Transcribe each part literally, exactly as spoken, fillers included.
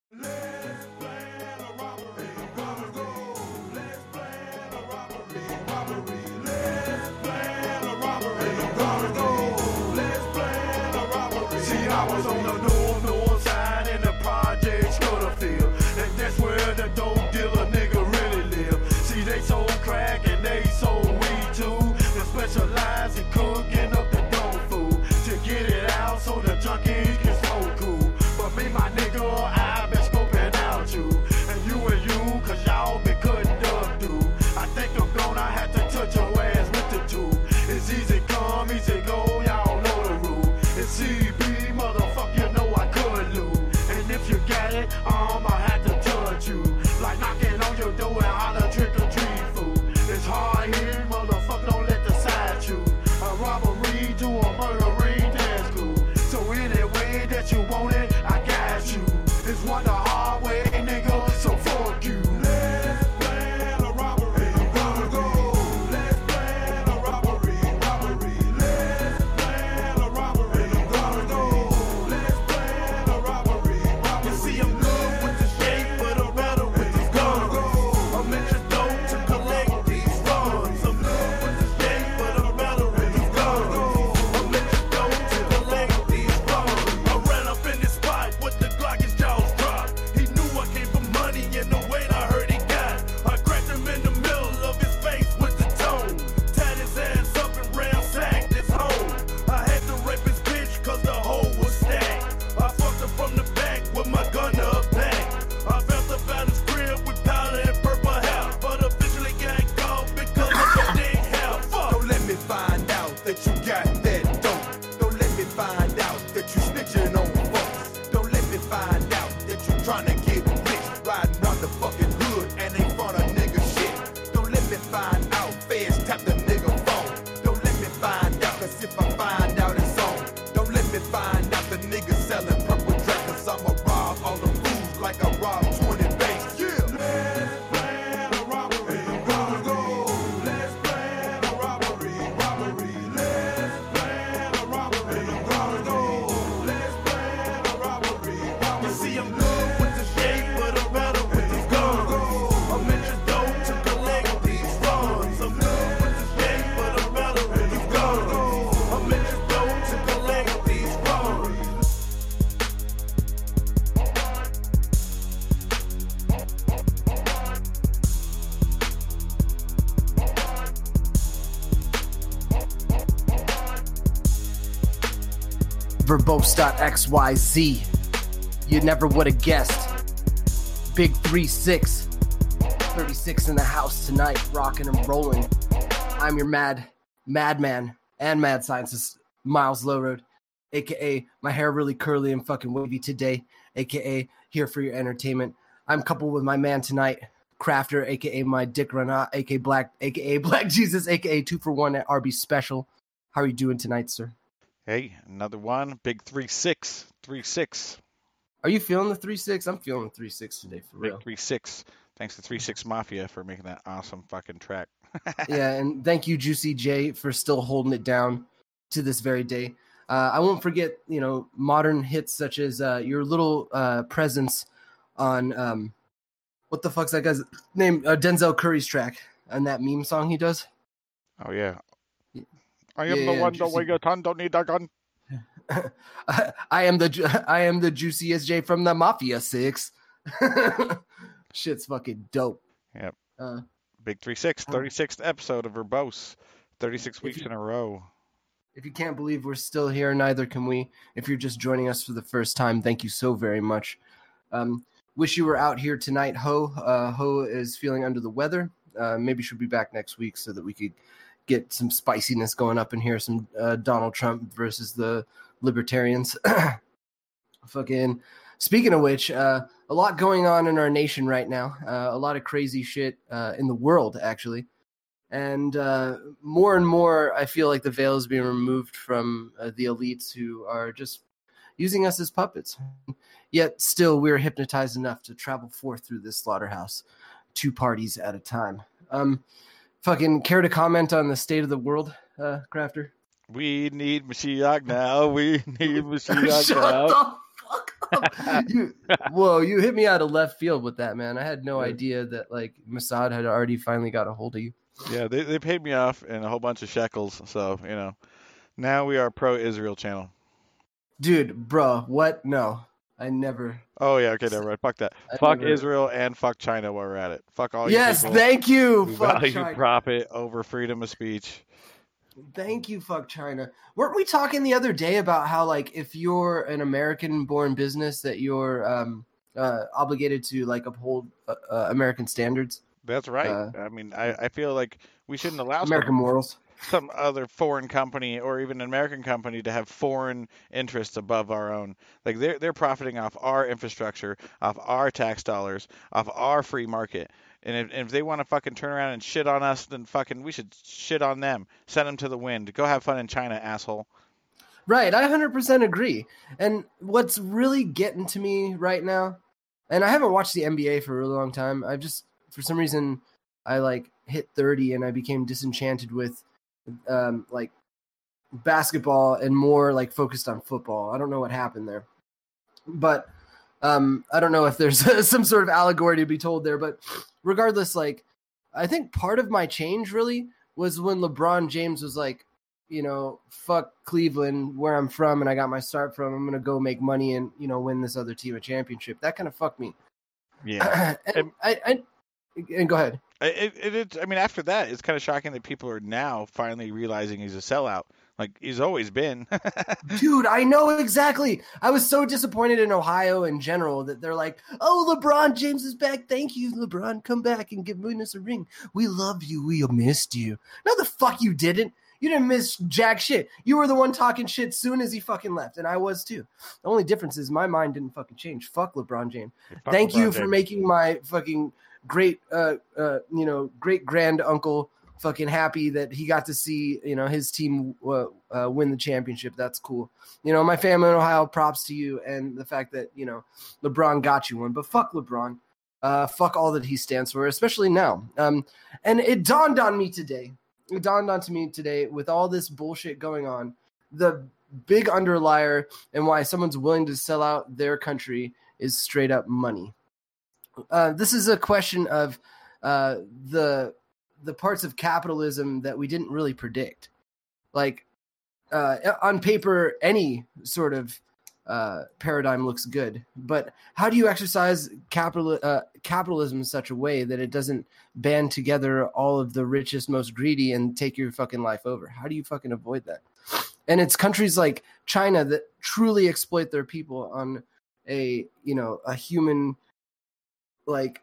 Let's plan a robbery. Gonna go. Let's plan a robbery. Robbery. Let's plan a robbery. Gonna go. Let's plan a robbery. See, I was on the north, north side in the projects, Scudderfield. And that's where the dope dealer nigga really live. See, they sold crack and they sold weed too. They specialize in cooking up the dope food to get it out so the junkies can smoke cool. But me, my nigga, I been scoping out you. And you and you, cause y'all been cutting up, dude. I think I'm gonna have to touch your ass with the tube. It's easy come, easy go, y'all know the rule. It's C B, motherfucker, you know I could lose. And if you got it, I'ma have to touch you. Like knocking on your door and holler trick or treat food. It's hard here, motherfucker, don't let the side chew. A robbery to a murdery, that's cool. So any way that you want it, I got you. It's one the hard way, nigga, so fuck you. Let's plan a robbery. Gonna go. Let's plan a robbery. Robbery. Let's plan a robbery. Gonna go. Let's plan a robbery. Robbery. You see, I'm good with the shape, but I'm better with the guns. I'm introduced to collect these funds. I'm good with the shape, but I'm better with the guns. I'm introduced to collect these funds. I ran up in this spot with the Glock, his jaws dropped. He knew I came for money and the weight I heard he got. I cracked him in the middle of his face with the tone. Tied his ass up and ransacked his home. I had to rape his bitch cause the hole was stacked. I fucked her from the back with my gun to her back. I felt about his crib with powder and purple hair. But officially got caught because of the big hair. Fuck. Don't let me find out that you got that dope. Don't let me find out that you snitching on folks. Don't let me find out that you tryna get rich. Riding around the fucking hood and ain't front of nigga shit. Don't let me find out feds tap the nigga phone. Don't let me find out, cause if I find out it's on. Don't let me find out the nigga selling purple dress, cause I'ma rob all the fools like I robbed twenty banks. Yeah. Let's plan a robbery. Gonna go. Let's plan a robbery. Robbery. Let's plan a robbery. Gonna go. Let's plan a robbery. Robbery. You see, I'm good with the shape, but I'm better with the guns. I'm introduced to collect these funds. I'm good with the shape, but I'm better with the guns. I'm introduced to collect these funds. Verbose.xyz. You never would have guessed. Big three six. thirty-six in the house tonight, rocking and rolling. I'm your mad, madman and mad scientist, Miles Lowroad, a k a my hair really curly and fucking wavy today, a k a here for your entertainment. I'm coupled with my man tonight, Crafter, a k a my Dick Renat, a k a Black, a k a Black Jesus, a k a two for one at R B Special. How are you doing tonight, sir? Hey, another one. Big three six. Three six. Are you feeling the three six? I'm feeling the three six today, for real. Big three six. Thanks to three six Mafia for making that awesome fucking track. Yeah, and thank you, Juicy J, for still holding it down to this very day. Uh, I won't forget, you know, modern hits such as uh, your little uh, presence on um, what the fuck's that guy's name? Uh, Denzel Curry's track and that meme song he does. Oh yeah. I am Yeah, the yeah, one Juicy. that weigh a ton, don't need a gun. I am the ju- I am the juiciest J from the Mafia Six. Shit's fucking dope. Yep. Uh, Big three six. thirty-sixth episode of Verbose. thirty-six weeks you- in a row. If you can't believe we're still here, neither can we. If you're just joining us for the first time, thank you so very much. Um, wish you were out here tonight, Ho. Uh, Ho is feeling under the weather. Uh, maybe she'll be back next week so that we could get some spiciness going up in here. Some uh, Donald Trump versus the libertarians. Fucking. Speaking of which, uh, a lot going on in our nation right now. Uh, a lot of crazy shit uh, in the world, actually. And uh, more and more, I feel like the veil is being removed from uh, the elites who are just using us as puppets. Yet still, we're hypnotized enough to travel forth through this slaughterhouse, two parties at a time. Um, fucking care to comment on the state of the world, uh, Crafter? We need Mashiach now. We need Mashiach Shut now. the fuck you, whoa, you hit me out of left field with that, man. I had no Yeah. idea that like Mossad had already finally got a hold of you. Yeah, they, they paid me off in a whole bunch of shekels. So, you know, now we are a pro-Israel channel. Dude, bro, what? No, I never. Oh, yeah, okay, never mind. Fuck that. I fuck never- Israel and fuck China while we're at it. Fuck all Yes, you people thank you. who Fuck value China. profit over freedom of speech. Thank you, fuck China. Weren't we talking the other day about how, like, if you're an American-born business, that you're um, uh, obligated to like uphold uh, uh, American standards, That's right. Uh, I mean, I, I feel like we shouldn't allow American some, morals? some other foreign company or even an American company to have foreign interests above our own. Like they're they're profiting off our infrastructure, off our tax dollars, off our free market. And if, and if they want to fucking turn around and shit on us, then fucking we should shit on them. Send them to the wind. Go have fun in China, asshole. Right, I one hundred percent agree. And what's really getting to me right now, and I haven't watched the N B A for a really long time. I've just, for some reason, I like hit thirty and I became disenchanted with um, like basketball and more like focused on football. I don't know what happened there, but um, I don't know if there's some sort of allegory to be told there. But regardless, like I think part of my change really was when LeBron James was like, you know, fuck Cleveland, where I'm from and I got my start from. I'm gonna go make money and, you know, win this other team a championship. That kind of fucked me. Yeah. and, And- I, I and go ahead. It, it, it, I mean, after that, it's kind of shocking that people are now finally realizing he's a sellout. Like he's always been. Dude, I know exactly. I was so disappointed in Ohio in general that they're like, oh, LeBron James is back. Thank you, LeBron. Come back and give us a ring. We love you. We missed you. No, the fuck you didn't. You didn't miss jack shit. You were the one talking shit soon as he fucking left, and I was too. The only difference is my mind didn't fucking change. Fuck LeBron James. Fuck Thank you LeBron for James. making my fucking great, uh, uh, you know, great grand uncle fucking happy that he got to see, you know, his team uh, uh, win the championship. That's cool. You know, my family in Ohio, props to you, and the fact that, you know, LeBron got you one. But fuck LeBron. Uh, fuck all that he stands for, especially now. Um, and it dawned on me today. It dawned onto me today with all this bullshit going on. The big underlier and why someone's willing to sell out their country is straight up money. Uh, this is a question of uh, the the parts of capitalism that we didn't really predict. Like uh, on paper, any sort of uh, paradigm looks good, but how do you exercise capital uh, capitalism in such a way that it doesn't band together all of the richest, most greedy, and take your fucking life over? How do you fucking avoid that? And it's countries like China that truly exploit their people on a, you know, a human like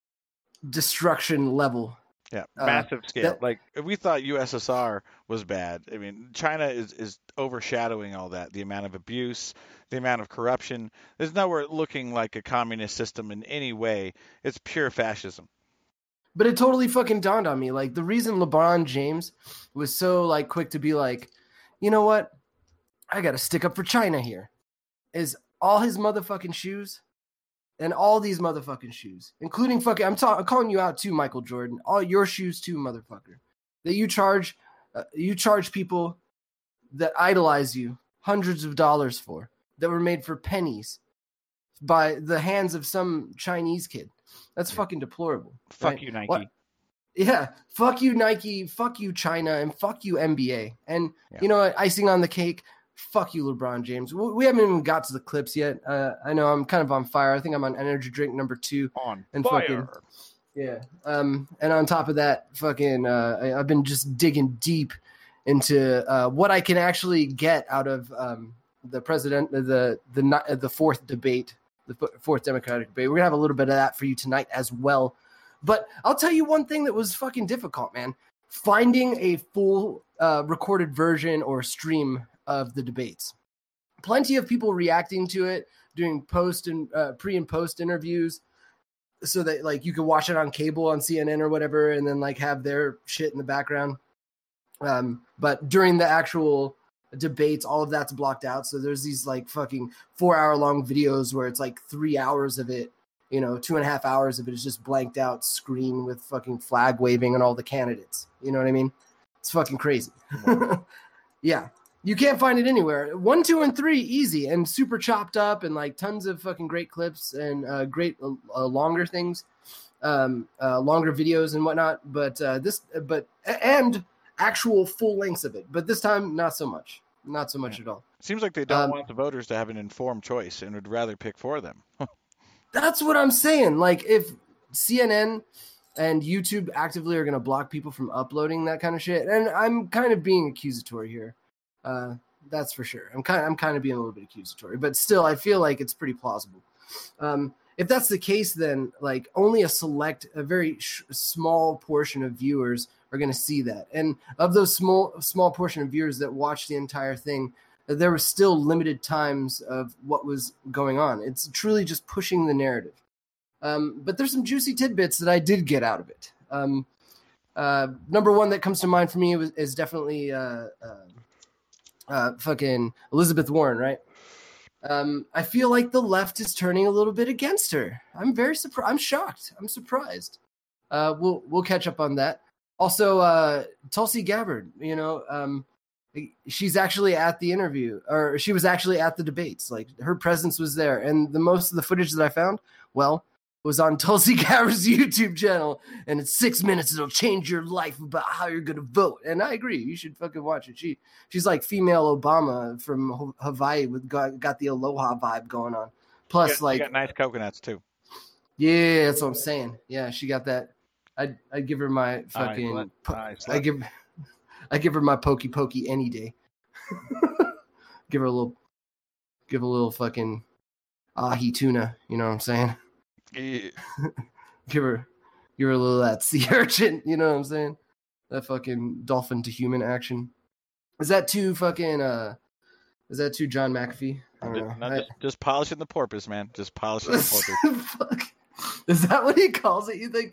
destruction level. Yeah, Uh, massive scale. that- Like if we thought U S S R was bad, I mean, China is is overshadowing all that. The amount of abuse, the amount of corruption. There's nowhere looking like a communist system in any way. It's pure fascism. But it totally fucking dawned on me. Like the reason LeBron James was so like quick to be like, you know what? I got to stick up for China here is all his motherfucking shoes and all these motherfucking shoes, including fucking, I'm, ta- I'm calling you out too, Michael Jordan, all your shoes too, motherfucker, that you charge, uh, you charge people that idolize you hundreds of dollars for, that were made for pennies by the hands of some Chinese kid. That's fucking deplorable. Fuck right? you, Nike. What? Yeah, fuck you, Nike, fuck you, China, and fuck you, N B A. And Yeah. you know what? Icing on the cake, fuck you, LeBron James. We we haven't even got to the clips yet. Uh, I know I'm kind of on fire. I think I'm on energy drink number two. On And fire. fucking- Yeah. Um. And on top of that, fucking, uh, I, I've been just digging deep into uh, what I can actually get out of um the president, the the the the fourth debate, the fourth Democratic debate. We're gonna have a little bit of that for you tonight as well. But I'll tell you one thing that was fucking difficult, man. Finding a full uh, recorded version or stream of the debates. Plenty of people reacting to it, doing post and uh, pre and post interviews, so that like you could watch it on cable on C N N or whatever, and then like have their shit in the background. Um, but during the actual debates, all of that's blocked out. So there's these like fucking four hour long videos where it's like three hours of it. You know, two and a half hours of it is just blanked out screen with fucking flag waving and all the candidates. You know what I mean? It's fucking crazy. Yeah. You can't find it anywhere. One, two, and three, easy and super chopped up, and like tons of fucking great clips and uh, great uh, uh, longer things, um, uh, longer videos and whatnot. But uh, this, but and actual full lengths of it. But this time, not so much. Not so much Yeah. at all. Seems like they don't Um, want the voters to have an informed choice and would rather pick for them. That's what I'm saying. Like if C N N and YouTube actively are going to block people from uploading that kind of shit, and I'm kind of being accusatory here. Uh, that's for sure. I'm kind of, I'm kind of being a little bit accusatory, but still, I feel like it's pretty plausible. Um, if that's the case, then like only a select, a very sh- small portion of viewers are going to see that. And of those small, small portion of viewers that watch the entire thing, there were still limited times of what was going on. It's truly just pushing the narrative. Um, but there's some juicy tidbits that I did get out of it. Um, uh, number one that comes to mind for me was, is definitely uh, uh, uh, fucking Elizabeth Warren, right? Um, I feel like the left is turning a little bit against her. I'm very surprised. I'm shocked. I'm surprised. Uh, we'll we'll catch up on that. Also, uh, Tulsi Gabbard, you know, um, she's actually at the interview, or she was actually at the debates. Like her presence was there, and the most of the footage that I found, well, was on Tulsi Gabbard's YouTube channel, and it's six minutes. It'll change your life about how you're gonna vote. And I agree, you should fucking watch it. She she's like female Obama from Hawaii with got, got the Aloha vibe going on. Plus, She got, like, she got nice coconuts too. yeah, that's what I'm saying. Yeah, she got that. I'd I'd give her my fucking. slut. Po- Aye, I slut. give I give her my pokey pokey any day. Give her a little, give her a little fucking ahi tuna. You know what I'm saying? Yeah. Give her, give her a little of that sea urchin. You know what I'm saying? That fucking dolphin to human action. Is that too fucking? Uh, is that too John McAfee? I don't Just, know. no, I- just, just polishing the porpoise, man. Just polishing the porpoise. Fuck. Is that what he calls it? You think?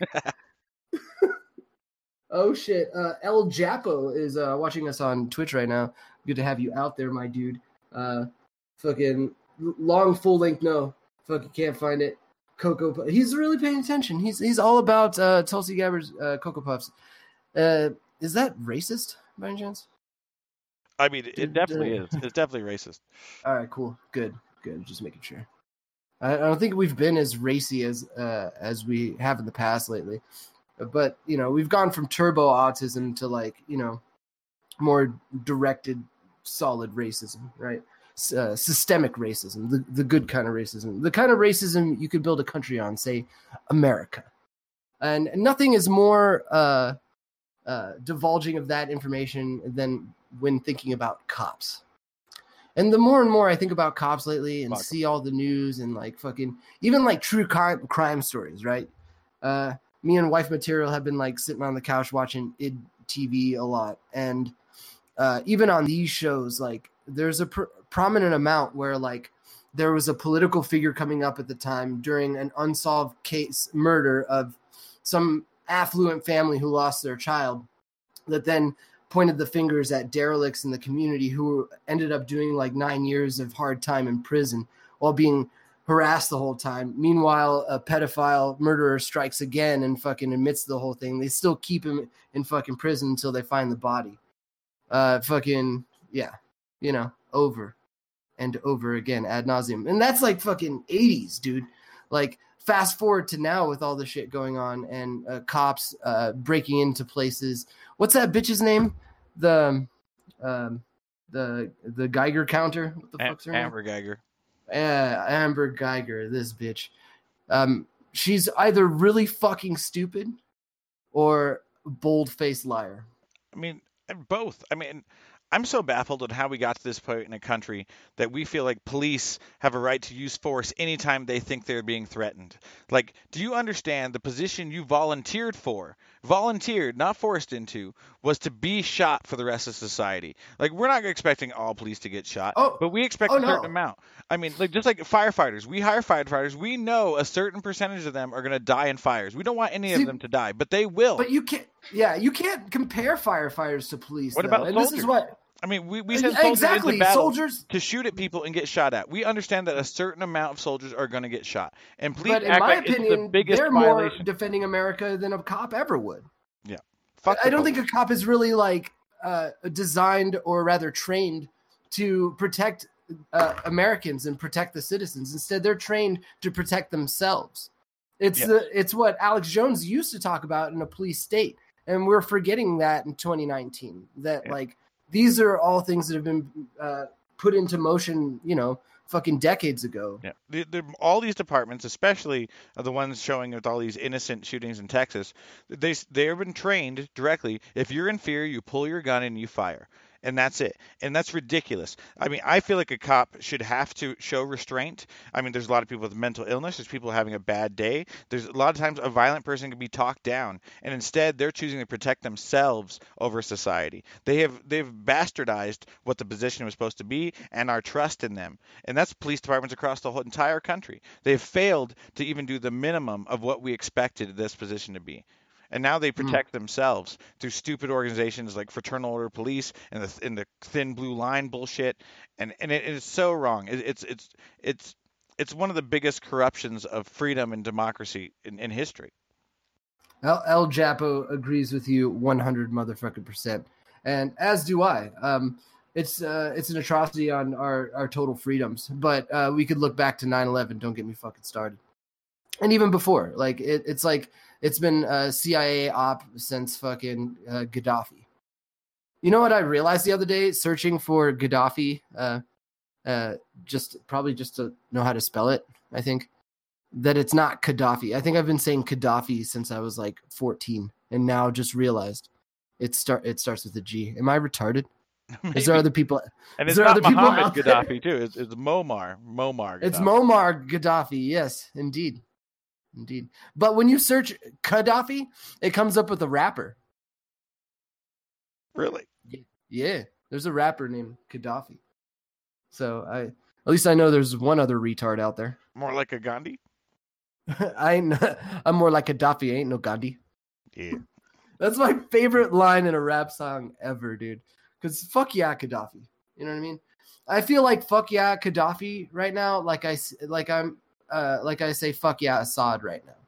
Oh shit! Uh, El Japo is uh, watching us on Twitch right now. Good to have you out there, my dude. Uh, fucking long full length. No, fucking can't find it. Cocoa. Pu- He's really paying attention. He's he's all about uh, Tulsi Gabbard's uh, Cocoa Puffs. Uh, is that racist by any chance? I mean, it Did, definitely uh, is. It's definitely racist. All right, cool, good, good. Just making sure. I, I don't think we've been as racy as uh, as we have in the past lately, but you know, we've gone from turbo autism to like you know, more directed, solid racism, right? S- Uh, systemic racism, the the good kind of racism, the kind of racism you could build a country on, say, America, and nothing is more uh, uh, divulging of that information than when thinking about cops. And the more and more I think about cops lately and Fuck 'em. see all the news and like fucking even like true crime crime stories, right? Uh, me and Wife Material have been like sitting on the couch watching I D T V a lot, and uh, even on these shows, like there's a pr- prominent amount where like there was a political figure coming up at the time during an unsolved case murder of some affluent family who lost their child, that then pointed the fingers at derelicts in the community who ended up doing like nine years of hard time in prison while being harassed the whole time. Meanwhile, a pedophile murderer strikes again and fucking admits the whole thing. They still keep him in fucking prison until they find the body. Uh, fucking, yeah, you know, over and over again ad nauseum. And that's like fucking eighties, dude. Like, fast forward to now with all the shit going on and uh, cops uh, breaking into places. What's that bitch's name? The um, the the Geiger counter. What the Am- fuck's her name? Amber Geiger. Uh, Amber Geiger. This bitch. Um, she's either really fucking stupid or bold-faced liar. I mean, both. I mean, I'm so baffled at how we got to this point in a country that we feel like police have a right to use force anytime they think they're being threatened. Like, do you understand the position you volunteered for, volunteered, not forced into, was to be shot for the rest of society? Like, we're not expecting all police to get shot, Oh, but we expect oh, a certain no. amount. I mean, like just like firefighters, we hire firefighters. We know a certain percentage of them are going to die in fires. We don't want any See, of them to die, but they will. But you can't. Yeah, you can't compare firefighters to police. What though. about and this is soldiers? what I mean, we, we send soldiers exactly into battle soldiers. to shoot at people and get shot at. We understand that a certain amount of soldiers are going to get shot. And police But in act my like it's opinion, the biggest they're more violation. defending America than a cop ever would. Yeah. Fuck I the don't think police. a cop is really like uh, designed or rather trained to protect uh, Americans and protect the citizens. Instead, they're trained to protect themselves. It's Yeah. the it's what Alex Jones used to talk about in a police state, and we're forgetting that in twenty nineteen. That Yeah. like these are all things that have been uh, put into motion, you know, fucking decades ago. Yeah, the, the, all these departments, especially the ones showing with all these innocent shootings in Texas, they they have been trained directly. If you're in fear, you pull your gun and you fire, and that's it. And that's ridiculous. I mean, I feel like a cop should have to show restraint. I mean, there's a lot of people with mental illness. There's people having a bad day. There's a lot of times a violent person can be talked down, and instead they're choosing to protect themselves over society. They have they've bastardized what the position was supposed to be and our trust in them. And that's police departments across the whole entire country. They've failed to even do the minimum of what we expected this position to be. And now they protect mm. themselves through stupid organizations like Fraternal Order Police and the and the thin blue line bullshit. And and it, it's so wrong. It, it's it's it's it's one of the biggest corruptions of freedom and democracy in, in history. El, El Japo agrees with you one hundred motherfucking percent, and as do I. Um, it's uh, it's an atrocity on our, our total freedoms. But uh, we could look back to nine eleven. Don't get me fucking started. And even before, like it, it's like. It's been a C I A op since fucking uh, Gaddafi. You know what I realized the other day, searching for Gaddafi, uh, uh, just probably just to know how to spell it, I think, that it's not Gaddafi. I think I've been saying Gaddafi since I was like fourteen, and now just realized it start it starts with a G. Am I retarded? Maybe. Is there other people? And it's there not other people Muhammad Gaddafi, too. It's, it's Muammar. Muammar Gaddafi. It's Muammar Gaddafi, yes, indeed. Indeed. But when you search Gaddafi, it comes up with a rapper. Really? Yeah. There's a rapper named Gaddafi. So I, at least I know there's one other retard out there. More like a Gandhi? I ain't, I'm more like Gaddafi. I ain't no Gandhi. Yeah. That's my favorite line in a rap song ever, dude. Because fuck yeah, Gaddafi. You know what I mean? I feel like fuck yeah, Gaddafi right now. Like I, like I'm, Uh, like I say, fuck yeah, Assad right now.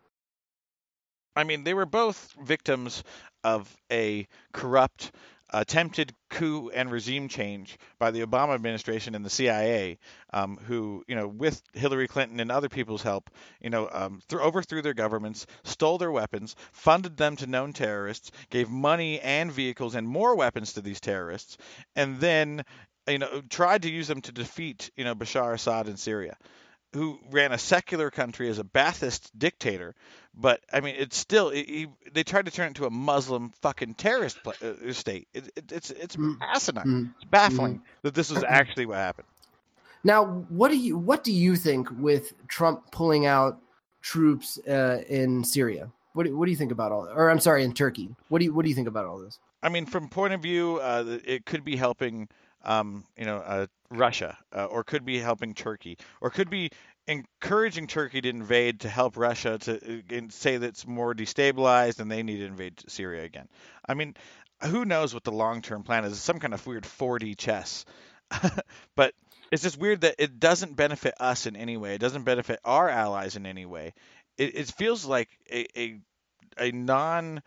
I mean, they were both victims of a corrupt, attempted coup and regime change by the Obama administration and the C I A, um, who, you know, with Hillary Clinton and other people's help, you know, um, th- overthrew their governments, stole their weapons, funded them to known terrorists, gave money and vehicles and more weapons to these terrorists, and then, you know, tried to use them to defeat, you know, Bashar Assad in Syria, who ran a secular country as a Ba'athist dictator, but I mean, it's still it, he, they tried to turn it into a Muslim fucking terrorist pl- uh, state. It, it, it's it's Mm. asinine. Mm. It's baffling Mm. that this was actually what happened. Now, what do you what do you think with Trump pulling out troops uh, in Syria? What do, what do you think about all? Or I'm sorry, in Turkey. What do you what do you think about all this? I mean, from point of view, uh, it could be helping. Um, you know, uh, Russia, uh, or could be helping Turkey, or could be encouraging Turkey to invade to help Russia to uh, say that it's more destabilized and they need to invade Syria again. I mean, who knows what the long-term plan is? It's some kind of weird four D chess. But it's just weird that it doesn't benefit us in any way. It doesn't benefit our allies in any way. It, it feels like a, a, a non...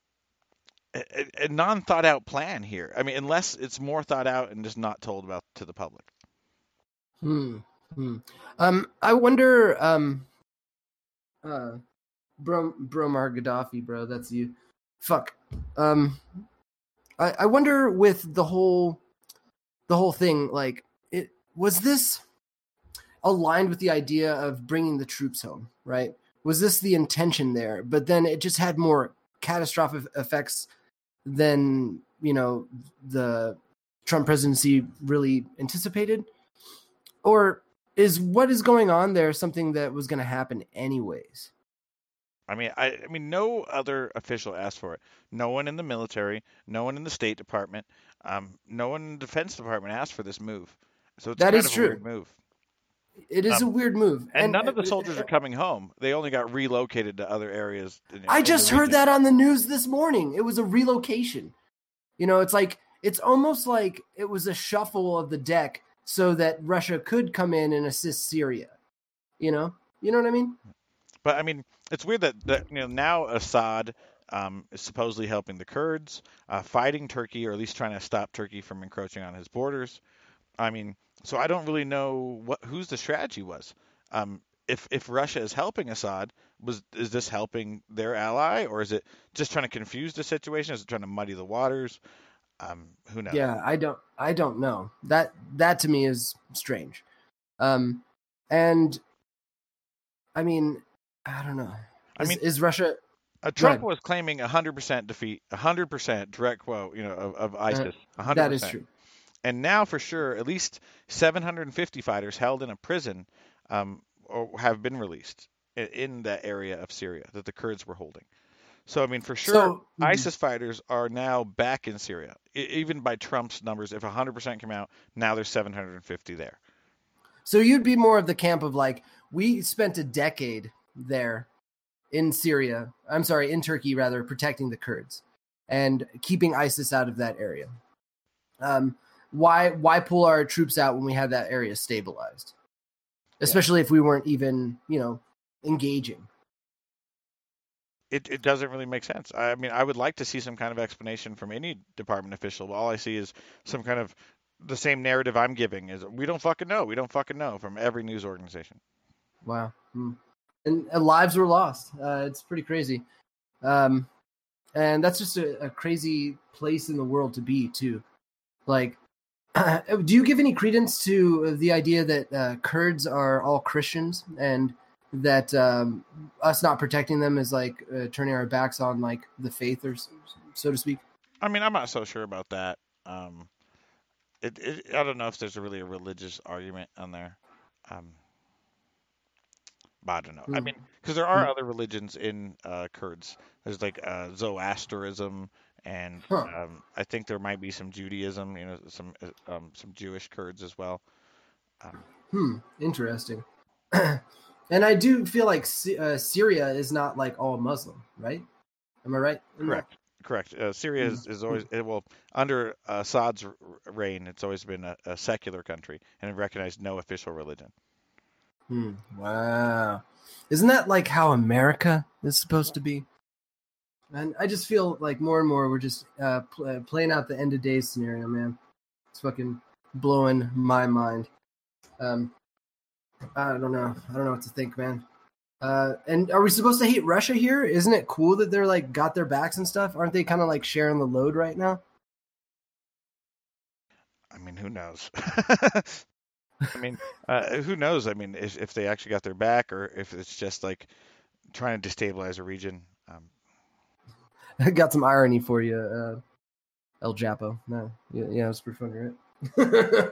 A, a non-thought out plan here. I mean, unless it's more thought out and just not told about to the public. Hmm. hmm. Um, I wonder, um, uh, Bro, Bromar Gaddafi, bro, that's you. Fuck. Um, I, I wonder with the whole, the whole thing, like, it was this aligned with the idea of bringing the troops home, right? Was this the intention there? But then it just had more catastrophic effects than, you know, the Trump presidency really anticipated? Or is what is going on there something that was going to happen anyways? I mean, I, I mean, no other official asked for it. No one in the military, no one in the State Department, um, no one in the Defense Department asked for this move. So it's that kind is of true. a weird move. It is um, a weird move. And, and none of the uh, soldiers uh, are coming home. They only got relocated to other areas. In, I in just the heard region. that on the news this morning. It was a relocation. You know, it's like, it's almost like it was a shuffle of the deck so that Russia could come in and assist Syria. You know? You know what I mean? But I mean, it's weird that, that you know, now Assad um, is supposedly helping the Kurds, uh, fighting Turkey, or at least trying to stop Turkey from encroaching on his borders. I mean, so I don't really know what whose the strategy was. Um, if if Russia is helping Assad, was is this helping their ally, or is it just trying to confuse the situation? Is it trying to muddy the waters? Um, who knows? Yeah, I don't I don't know. That that to me is strange. Um and I mean, I don't know. I Is, mean, is Russia uh, Go Trump ahead. was claiming one hundred percent defeat, one hundred percent direct quote, you know, of, of Uh, ISIS, one that is hundred percent. true. And now, for sure, at least seven hundred fifty fighters held in a prison um, or have been released in, in that area of Syria that the Kurds were holding. So, I mean, for sure, So mhm. ISIS fighters are now back in Syria. I, even by Trump's numbers, if one hundred percent come out, now there's seven hundred fifty there. So you'd be more of the camp of like, we spent a decade there in Syria, I'm sorry, in Turkey rather, protecting the Kurds and keeping ISIS out of that area. Um, why why pull our troops out when we have that area stabilized? Especially yeah. if we weren't even, you know, engaging. It it doesn't really make sense. I mean, I would like to see some kind of explanation from any department official, but all I see is some kind of the same narrative I'm giving is we don't fucking know. We don't fucking know from every news organization. Wow. Hmm. And, and lives were lost. Uh, it's pretty crazy. Um, and that's just a, a crazy place in the world to be too. Like, do you give any credence to the idea that uh, Kurds are all Christians and that um, us not protecting them is like uh, turning our backs on like the faith, or so to speak? I mean, I'm not so sure about that. Um, it, it, I don't know if there's a really a religious argument on there. Um, but I don't know. Mm. I mean, because there are mm. other religions in uh, Kurds. There's like uh, Zoroastrianism, and huh. um, I think there might be some Judaism. You know, some um, some Jewish Kurds as well. Um, hmm. Interesting. And I do feel like uh, Syria is not like all Muslim, right? Am I right? Correct. Correct. Uh, Syria is, is always, it, well, under Assad's reign, it's always been a, a secular country and recognized no official religion. Hmm. Wow. Isn't that like how America is supposed to be? And I just feel like more and more we're just uh, pl- playing out the end of days scenario, man. It's fucking blowing my mind. Um, I don't know. I don't know what to think, man. Uh, and are we supposed to hate Russia here? Isn't it cool that they're like got their backs and stuff? Aren't they kind of like sharing the load right now? I mean, who knows? I mean, uh, who knows? I mean, if, if they actually got their back or if it's just like trying to destabilize a region. Um, I got some irony for you, uh, El Japo. No, yeah, yeah, it's pretty funny, right?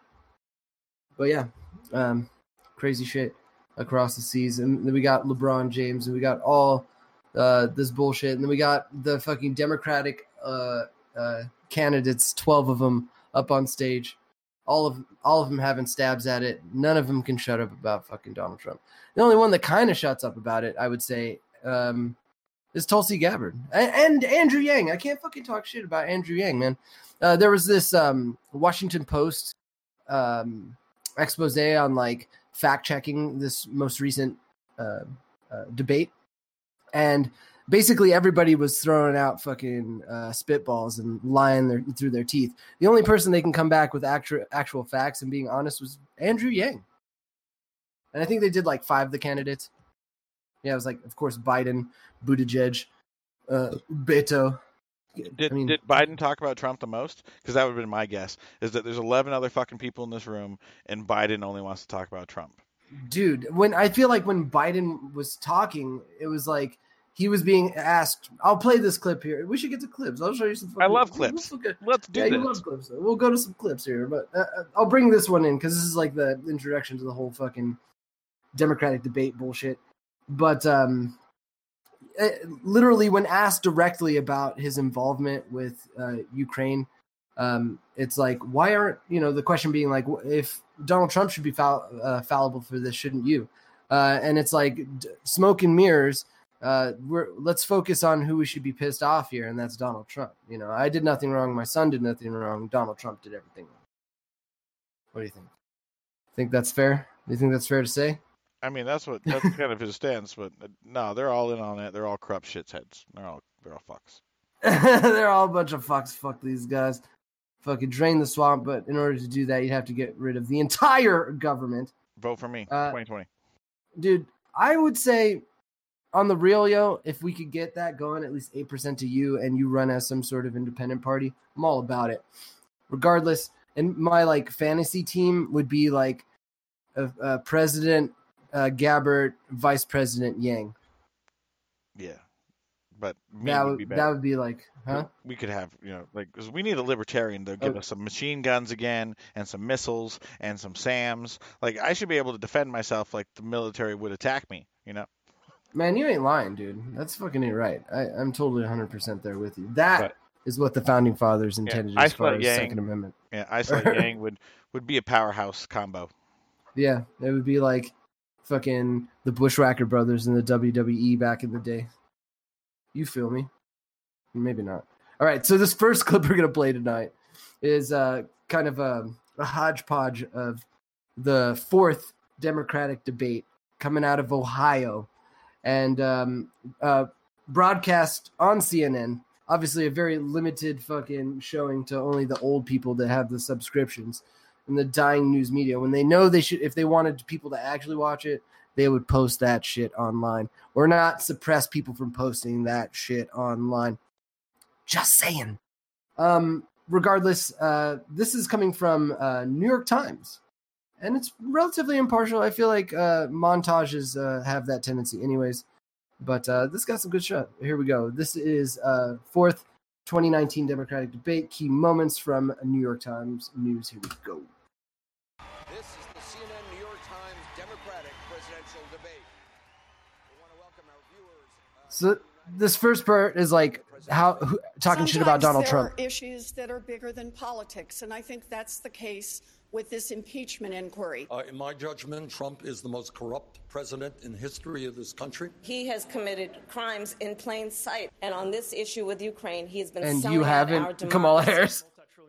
But yeah, um, crazy shit across the seas. And then we got LeBron James, and we got all uh, this bullshit. And then we got the fucking Democratic uh, uh, candidates, twelve of them, up on stage. All of all of them having stabs at it. None of them can shut up about fucking Donald Trump. The only one that kind of shuts up about it, I would say, um, is Tulsi Gabbard. And, and Andrew Yang. I can't fucking talk shit about Andrew Yang, man. Uh, there was this um, Washington Post um, expose on, like, fact-checking this most recent uh, uh, debate. And basically everybody was throwing out fucking uh, spitballs and lying their, through their teeth. The only person they can come back with actual, actual facts and being honest was Andrew Yang. And I think they did like five of the candidates. Yeah, it was like, of course, Biden, Buttigieg, uh, Beto. Did I mean, did Biden talk about Trump the most? Because that would have been my guess, is that there's eleven other fucking people in this room, and Biden only wants to talk about Trump. Dude, when I feel like when Biden was talking, it was like he was being asked, I'll play this clip here. We should get to clips. I'll show you some. I love clips. Let's do yeah, this. You love clips. We'll go to some clips here, but uh, I'll bring this one in because this is like the introduction to the whole fucking Democratic debate bullshit. But um, it, literally, when asked directly about his involvement with uh, Ukraine, um, it's like, why aren't, you know, the question being like, if Donald Trump should be fall, uh, fallible for this, shouldn't you? Uh, and it's like d- smoke and mirrors. Uh, we're, let's focus on who we should be pissed off here, and that's Donald Trump. You know, I did nothing wrong. My son did nothing wrong. Donald Trump did everything wrong. What do you think? Think that's fair? Do you think that's fair to say? I mean, that's what that's kind of his stance, but uh, no, they're all in on it. They're all corrupt shits heads. They're all they're all fucks. They're all a bunch of fucks. Fuck these guys. fucking drain the swamp. But in order to do that, you'd have to get rid of the entire government. Vote for me, Uh, twenty twenty. Dude, I would say on the real, yo, if we could get that going, at least eight percent to you, and you run as some sort of independent party, I'm all about it. Regardless, and my like fantasy team would be like uh, uh, President uh, Gabbard, Vice President Yang. Yeah, but me That would would be that better. would be like, huh? We could have, you know, like, because we need a libertarian to give Okay. us some machine guns again, and some missiles, and some SAMs. Like, I should be able to defend myself like the military would attack me, you know? Man, you ain't lying, dude. That's fucking ain't right. I, I'm totally one hundred percent there with you. That But- is what the founding fathers intended as far Isolate as Yang. Second Amendment. Yeah, Isolate Yang would, would be a powerhouse combo. Yeah, it would be like fucking the Bushwhacker brothers in the W W E back in the day. You feel me? Maybe not. All right, so this first clip we're gonna play tonight is uh, kind of a, a hodgepodge of the fourth Democratic debate coming out of Ohio, and um, uh, broadcast on C N N. Obviously, a very limited fucking showing to only the old people that have the subscriptions and the dying news media. When they know they should, if they wanted people to actually watch it, they would post that shit online or not suppress people from posting that shit online. Just saying. Um, regardless, uh, this is coming from uh, New York Times, and it's relatively impartial. I feel like uh, montages uh, have that tendency, anyways. But uh, this got some good shit. Here we go. This is uh, fourth twenty nineteen Democratic debate. Key moments from New York Times News. Here we go. This is the C N N New York Times Democratic presidential debate. We want to welcome our viewers. Uh, So this first part is like how who, talking shit about Donald Sometimes Trump. there are issues that are bigger than politics, and I think that's the case with this impeachment inquiry. Uh, in my judgment, Trump is the most corrupt president in the history of this country. He has committed crimes in plain sight. And on this issue with Ukraine, he has been And selling you out our haven't, Kamala democracy. Harris.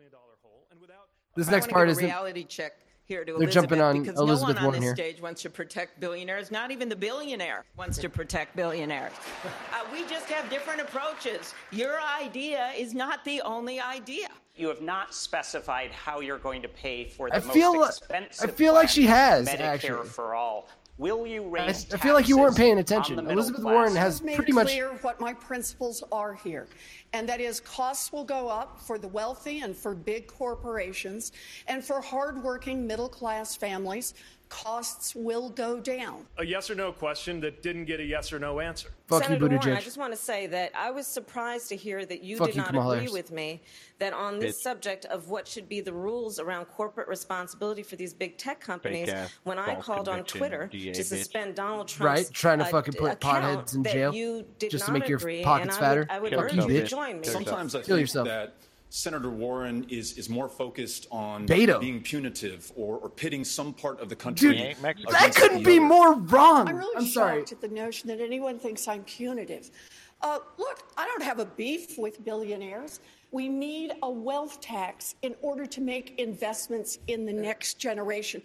This I next wanna part give a isn't. reality check here to They're Elizabeth, jumping on because Elizabeth no one Warren on this here. stage wants to protect billionaires. Not even the billionaire wants to protect billionaires. Uh, we just have different approaches. Your idea is not the only idea. You have not specified how you're going to pay for I the feel li- most expensive I feel like plan, she has, Medicare actually. for all. Will you I, raise I feel like you weren't taxes paying on attention. the middle Elizabeth class? Warren has I've made pretty much. clear what my principles are here, and that is costs will go up for the wealthy and for big corporations, and for hardworking middle-class families, costs will go down. A yes or no question that didn't get a yes or no answer. Fuck you, Senator Warren, I Buttigieg. just want to say that I was surprised to hear that you Fuck did you, not Kamala agree Harris. with me that on this Bitch. subject of what should be the rules around corporate responsibility for these big tech companies, Fake-ass when I false called on conviction, Twitter D A to bitch. suspend Donald Trump's Right, trying to uh, fucking put account, potheads in that jail you did just to not make your agree, pockets and I would, fatter. I would Fuck urge you, you bitch. to join me. Sometimes I Kill think yourself. that Senator Warren is, is more focused on Beto. being punitive or, or pitting some part of the country. Dude, He ain't Mexican. that against couldn't the be other. more wrong. I'm really I'm shocked sorry. at the notion that anyone thinks I'm punitive. Uh, look, I don't have a beef with billionaires. We need a wealth tax in order to make investments in the next generation.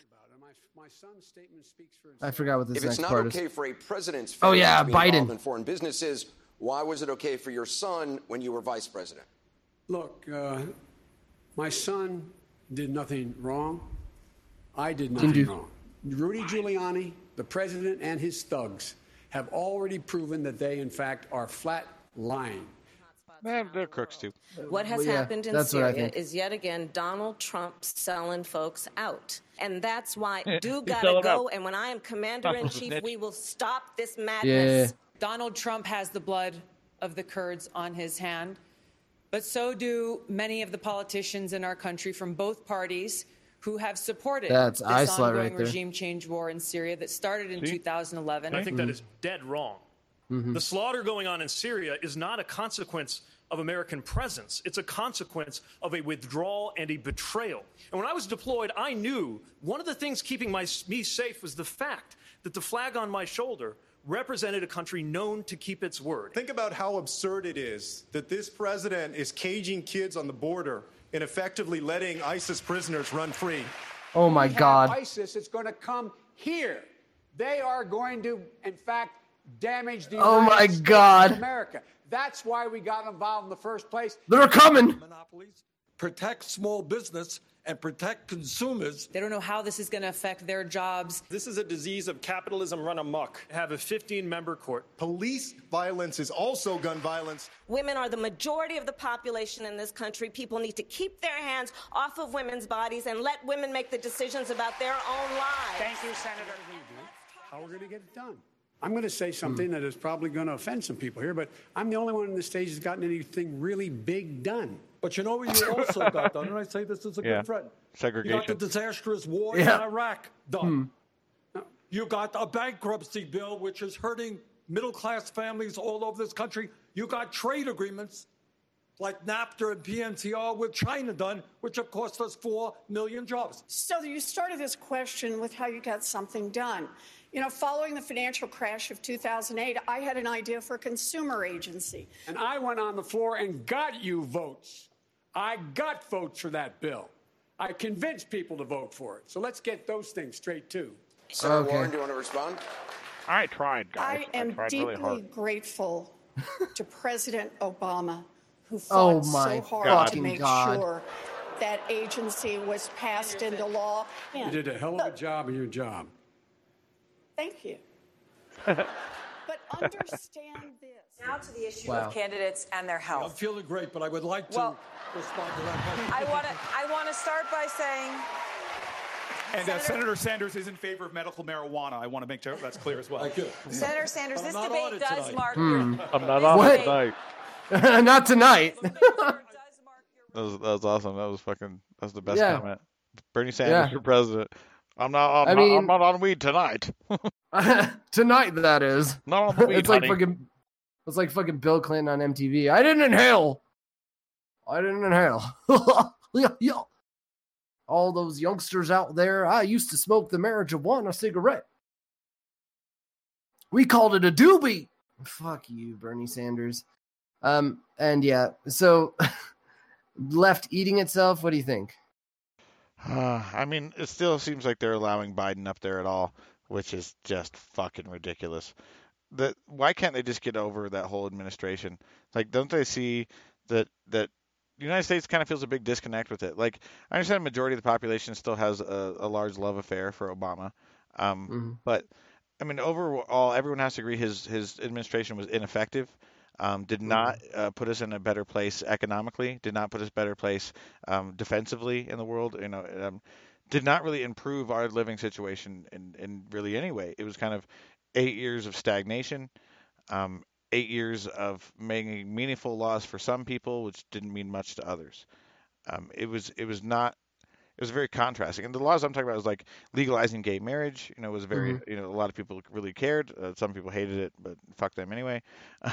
I forgot what this If next it's not part okay is. for a president's Oh, family yeah, to be Biden. involved in foreign businesses, why was it okay for your son when you were vice president? Look, uh, my son did nothing wrong. I did Didn't nothing do- wrong. Rudy Giuliani, the president, and his thugs have already proven that they, in fact, are flat lying. Eh, they're crooks too. What has Well, yeah, happened in that's what I Syria think. is yet again Donald Trump selling folks out. And that's why Yeah, do he's gotta selling go. out. And when I am commander in chief, Snitch. we will stop this Yeah. madness. Donald Trump has the blood of the Kurds on his hand, but so do many of the politicians in our country from both parties who have supported That's this Iceland ongoing right there. regime change war in Syria that started in See? two thousand eleven. I think that is dead wrong. The slaughter going on in Syria is not a consequence of American presence. It's a consequence of a withdrawal and a betrayal. And when I was deployed, I knew one of the things keeping my, me safe was the fact that the flag on my shoulder represented a country known to keep its word. Think about how absurd it is that this president is caging kids on the border and effectively letting ISIS prisoners run free. Oh my We have God. ISIS, it's going to come here. They are going to, in fact, damage the Oh United my States God. of America. That's why we got involved in the first place. They're coming. Monopolies. protect small business, and protect consumers. They don't know how this is going to affect their jobs. This is a disease of capitalism run amok. Have a fifteen-member court. Police violence is also gun violence. Women are the majority of the population in this country. People need to keep their hands off of women's bodies and let women make the decisions about their own lives. Thank you, Senator. How we're going to get it done. I'm going to say something that is probably going to offend some people here, but I'm the only one on the stage who's gotten anything really big done. But you know what you also got done, and I say this as a Yeah. good friend. Segregation. You got the disastrous war Yeah. in Iraq done. You got a bankruptcy bill, which is hurting middle-class families all over this country. You got trade agreements like NAFTA and P N T R with China done, which have cost us four million jobs. So you started this question with how you got something done. You know, following the financial crash of two thousand eight, I had an idea for a consumer agency. And I went on the floor and got you votes. I got votes for that bill. I convinced people to vote for it. So let's get those things straight, too. Senator Okay. Warren, do you want to respond? I tried, guys. I am tried deeply really hard. grateful to President Obama, who Oh, fought my so hard fucking to make God. sure that agency was passed into law. You And did a hell of a job in your job. thank you. But understand this. Now to the issue Wow. of candidates and their I'm health. feeling great, but I would like to Well, respond to that question. I want to I want to start by saying And uh, Senator- Senator Sanders is in favor of medical marijuana. I want to make sure that's clear as well. Thank you. Senator Sanders, I'm this not on debate it does tonight. mark Hmm. your I'm not on What? it tonight. Not tonight. this debate does mark your That was, that was awesome. That was fucking. That was the best Yeah. comment. Bernie Sanders Yeah. for president. I'm not. I'm, I not, mean- I'm not on weed tonight. Tonight, that is. Not on the weed. It's like honey. fucking. It's like fucking Bill Clinton on M T V. I didn't inhale. I didn't inhale. Yeah, yeah. All those youngsters out there, I used to smoke the marijuana cigarette. We called it a doobie. Fuck you, Bernie Sanders. Um, and yeah, so left eating itself. What do you think? Uh, I mean, it still seems like they're allowing Biden up there at all, which is just fucking ridiculous. That why can't they just get over that whole administration? Like, don't they see that that the United States kind of feels a big disconnect with it? Like, I understand the majority of the population still has a, a large love affair for Obama, um, Mhm. but I mean, overall, everyone has to agree his his administration was ineffective. Um, did not uh, put us in a better place economically. Did not put us in a better place um, defensively in the world. You know, um, did not really improve our living situation in, in really any way. It was kind of eight years of stagnation, um, eight years of making meaningful laws for some people, which didn't mean much to others. Um, it was it was not. It was very contrasting. And the laws I'm talking about was like legalizing gay marriage. You know, was very, Mhm. you know, a lot of people really cared. Uh, some people hated it, but fuck them anyway.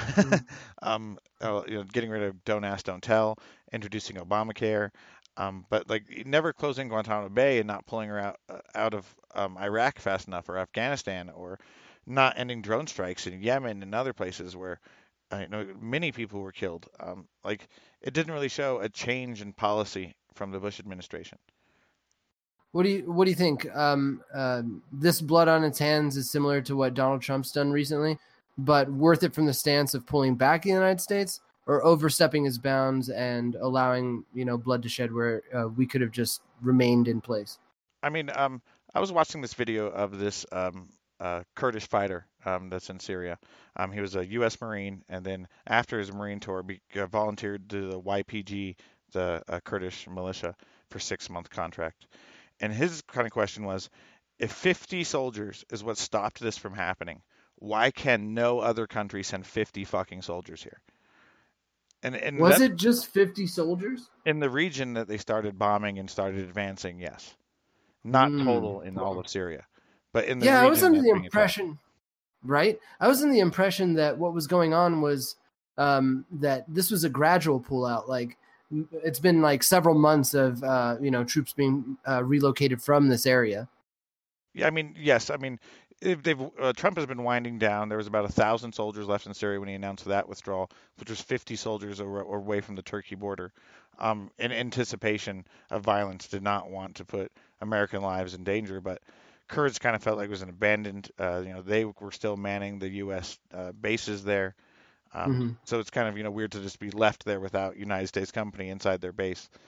um, uh, you know, getting rid of Don't Ask, Don't Tell, introducing Obamacare. Um, but like never closing Guantanamo Bay and not pulling her out uh, out of um, Iraq fast enough, or Afghanistan, or not ending drone strikes in Yemen and other places where I know many people were killed. Um, like it didn't really show a change in policy from the Bush administration. What do you What do you think? Um, um, this blood on its hands is similar to what Donald Trump's done recently, but worth it from the stance of pulling back the United States, or overstepping his bounds and allowing you know blood to shed where uh, we could have just remained in place. I mean, um, I was watching this video of this um, uh, Kurdish fighter um, that's in Syria. Um, he was a U S Marine, and then after his Marine tour, be, uh, volunteered to the Y P G, the uh, Kurdish militia, for six month contract. And his kind of question was, if fifty soldiers is what stopped this from happening, why can no other country send fifty fucking soldiers here? And, and Was that- it just fifty soldiers? in the region that they started bombing and started advancing? Yes, not Mm. total in all of Syria, but in the Yeah, I region was under that's the being attacked. impression, right? I was in the impression that what was going on was um, that this was a gradual pullout. Like m- it's been like several months of uh, you know troops being uh, relocated from this area. Yeah, I mean, yes, I mean, if they've uh, Trump has been winding down. There was about a thousand soldiers left in Syria when he announced that withdrawal, which was fifty soldiers or, or away from the Turkey border. Um, in anticipation of violence, did not want to put American lives in danger, but Kurds kind of felt like it was an abandoned. Uh, you know, they were still manning the U S uh, bases there. Um, Mhm. So it's kind of you know weird to just be left there without United States company inside their base.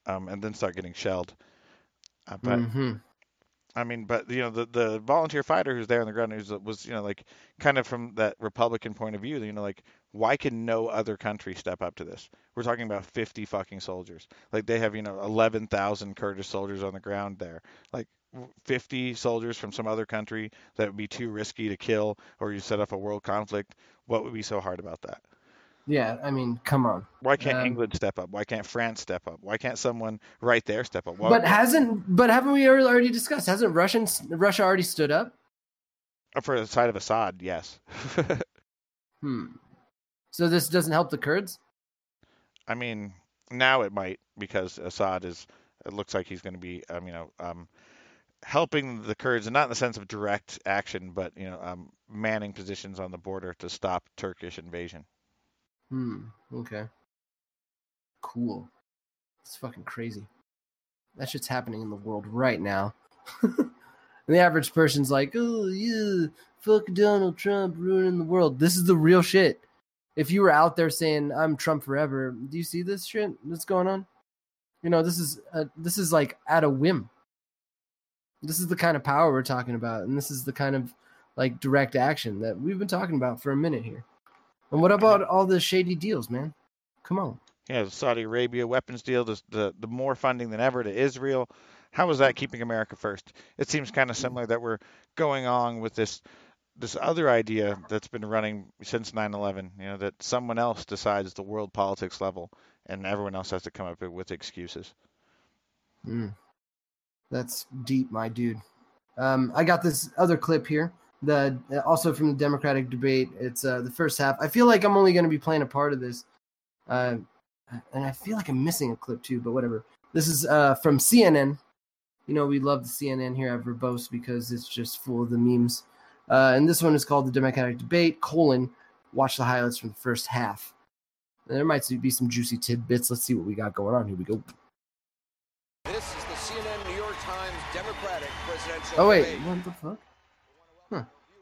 um, and then start getting shelled. Uh, but Mm-hmm. I mean, but you know, the the volunteer fighter who's there on the ground who's, was, you know, like kind of from that Republican point of view, you know, like why can no other country step up to this? We're talking about fifty fucking soldiers. Like they have, you know, eleven thousand Kurdish soldiers on the ground there. Like fifty soldiers from some other country that would be too risky to kill, or you set up a world conflict. What would be so hard about that? Yeah, I mean, come on. Why can't Um, England step up? Why can't France step up? Why can't someone right there step up? Why, But hasn't? But haven't we already discussed? Hasn't Russians Russia already stood up? for the side of Assad, yes. Hmm. So this doesn't help the Kurds? I mean, now it might, because Assad is. It looks like he's going to be, um, you know, um, helping the Kurds, and not in the sense of direct action, but you know, um, manning positions on the border to stop Turkish invasion. Hmm. Okay. Cool. It's fucking crazy. That shit's happening in the world right now. And the average person's like, oh, yeah, fuck Donald Trump ruining the world. This is the real shit. If you were out there saying, I'm Trump forever, do you see this shit that's going on? You know, this is uh, this is like at a whim. This is the kind of power we're talking about. And this is the kind of like direct action that we've been talking about for a minute here. And what about all the shady deals, man? Come on. Yeah, the Saudi Arabia weapons deal, the, the the more funding than ever to Israel. How is that keeping America first? It seems kind of similar that we're going on with this this other idea that's been running since nine eleven, you know, that someone else decides the world politics level and everyone else has to come up with excuses. Mm. That's deep, my dude. Um, I got this other clip here, the also from the Democratic debate. It's uh, the first half. I feel like I'm only going to be playing a part of this. Uh, and I feel like I'm missing a clip too, but whatever. This is uh, from C N N. You know, we love the C N N here at Verbose because it's just full of the memes. Uh, and this one is called the Democratic debate, colon, watch the highlights from the first half. And there might be some juicy tidbits. Let's see what we got going on. Here we go. This is the C N N New York Times Democratic presidential Oh, wait. debate. What the fuck? Huh.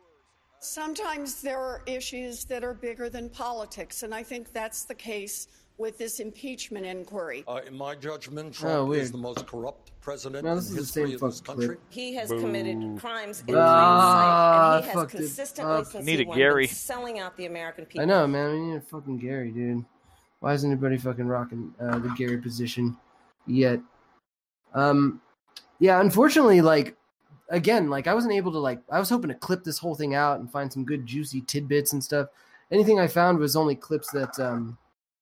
Sometimes there are issues that are bigger than politics, and I think that's the case with this impeachment inquiry. Uh, in my judgment, Oh, Trump weird. is the most corrupt president No, in this the is the history same of this fucking country. clip. He has Boo. committed crimes in plain Ah, sight, and he has fucked it consistently, up. since Need he a won, Gary. been selling out the American people. I know, man. We need a fucking Gary, dude. Why isn't anybody fucking rocking uh, the Gary position yet? Um, yeah, unfortunately, like, again, like, I wasn't able to, like, I was hoping to clip this whole thing out and find some good juicy tidbits and stuff. Anything I found was only clips that, um,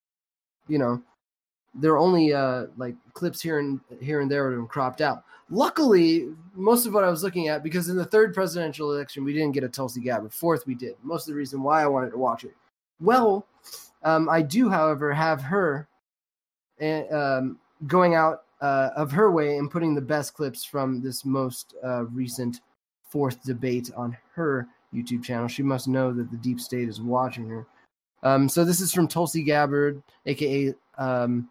you know, there are only, uh, like, clips here and here and there that were cropped out. Luckily, most of what I was looking at, because in the third presidential election, we didn't get a Tulsi Gabbard. Fourth, we did. Most of the reason why I wanted to watch it. Well, um, I do, however, have her uh, um, going out uh, of her way and putting the best clips from this most uh, recent fourth debate on her YouTube channel. She must know that the deep state is watching her. Um, so this is from Tulsi Gabbard, a k a. Um,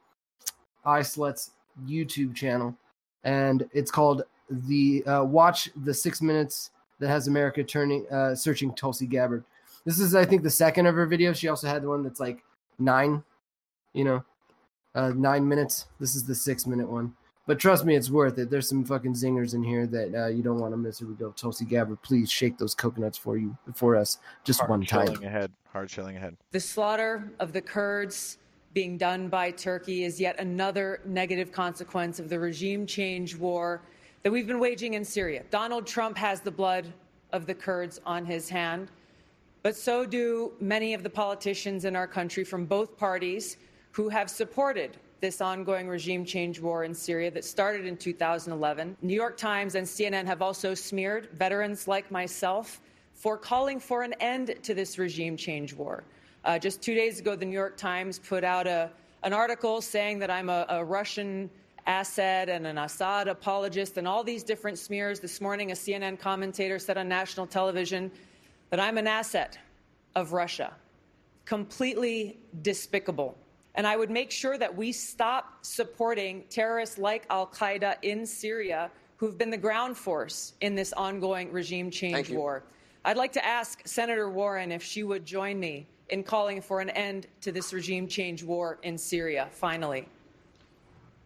iSlut's YouTube channel, and it's called the uh, Watch the Six Minutes That Has America Turning uh, Searching Tulsi Gabbard. This is, I think, the second of her videos. She also had the one that's like nine, you know, uh, nine minutes. This is the six minute one. But trust me, it's worth it. There's some fucking zingers in here that uh, you don't want to miss. Here we go. Tulsi Gabbard, please shake those coconuts for you, for us, just Hard one time. chilling ahead. Hard chilling ahead. The slaughter of the Kurds being done by Turkey is yet another negative consequence of the regime change war that we've been waging in Syria. Donald Trump has the blood of the Kurds on his hand, but so do many of the politicians in our country from both parties who have supported this ongoing regime change war in Syria that started in two thousand eleven. New York Times and C N N have also smeared veterans like myself for calling for an end to this regime change war. Uh, just two days ago, the New York Times put out a, an article saying that I'm a, a Russian asset and an Assad apologist and all these different smears. This morning, a C N N commentator said on national television that I'm an asset of Russia. Completely despicable. And I would make sure that we stop supporting terrorists like al-Qaeda in Syria, who've been the ground force in this ongoing regime change war. I'd like to ask Senator Warren if she would join me in calling for an end to this regime change war in Syria, finally.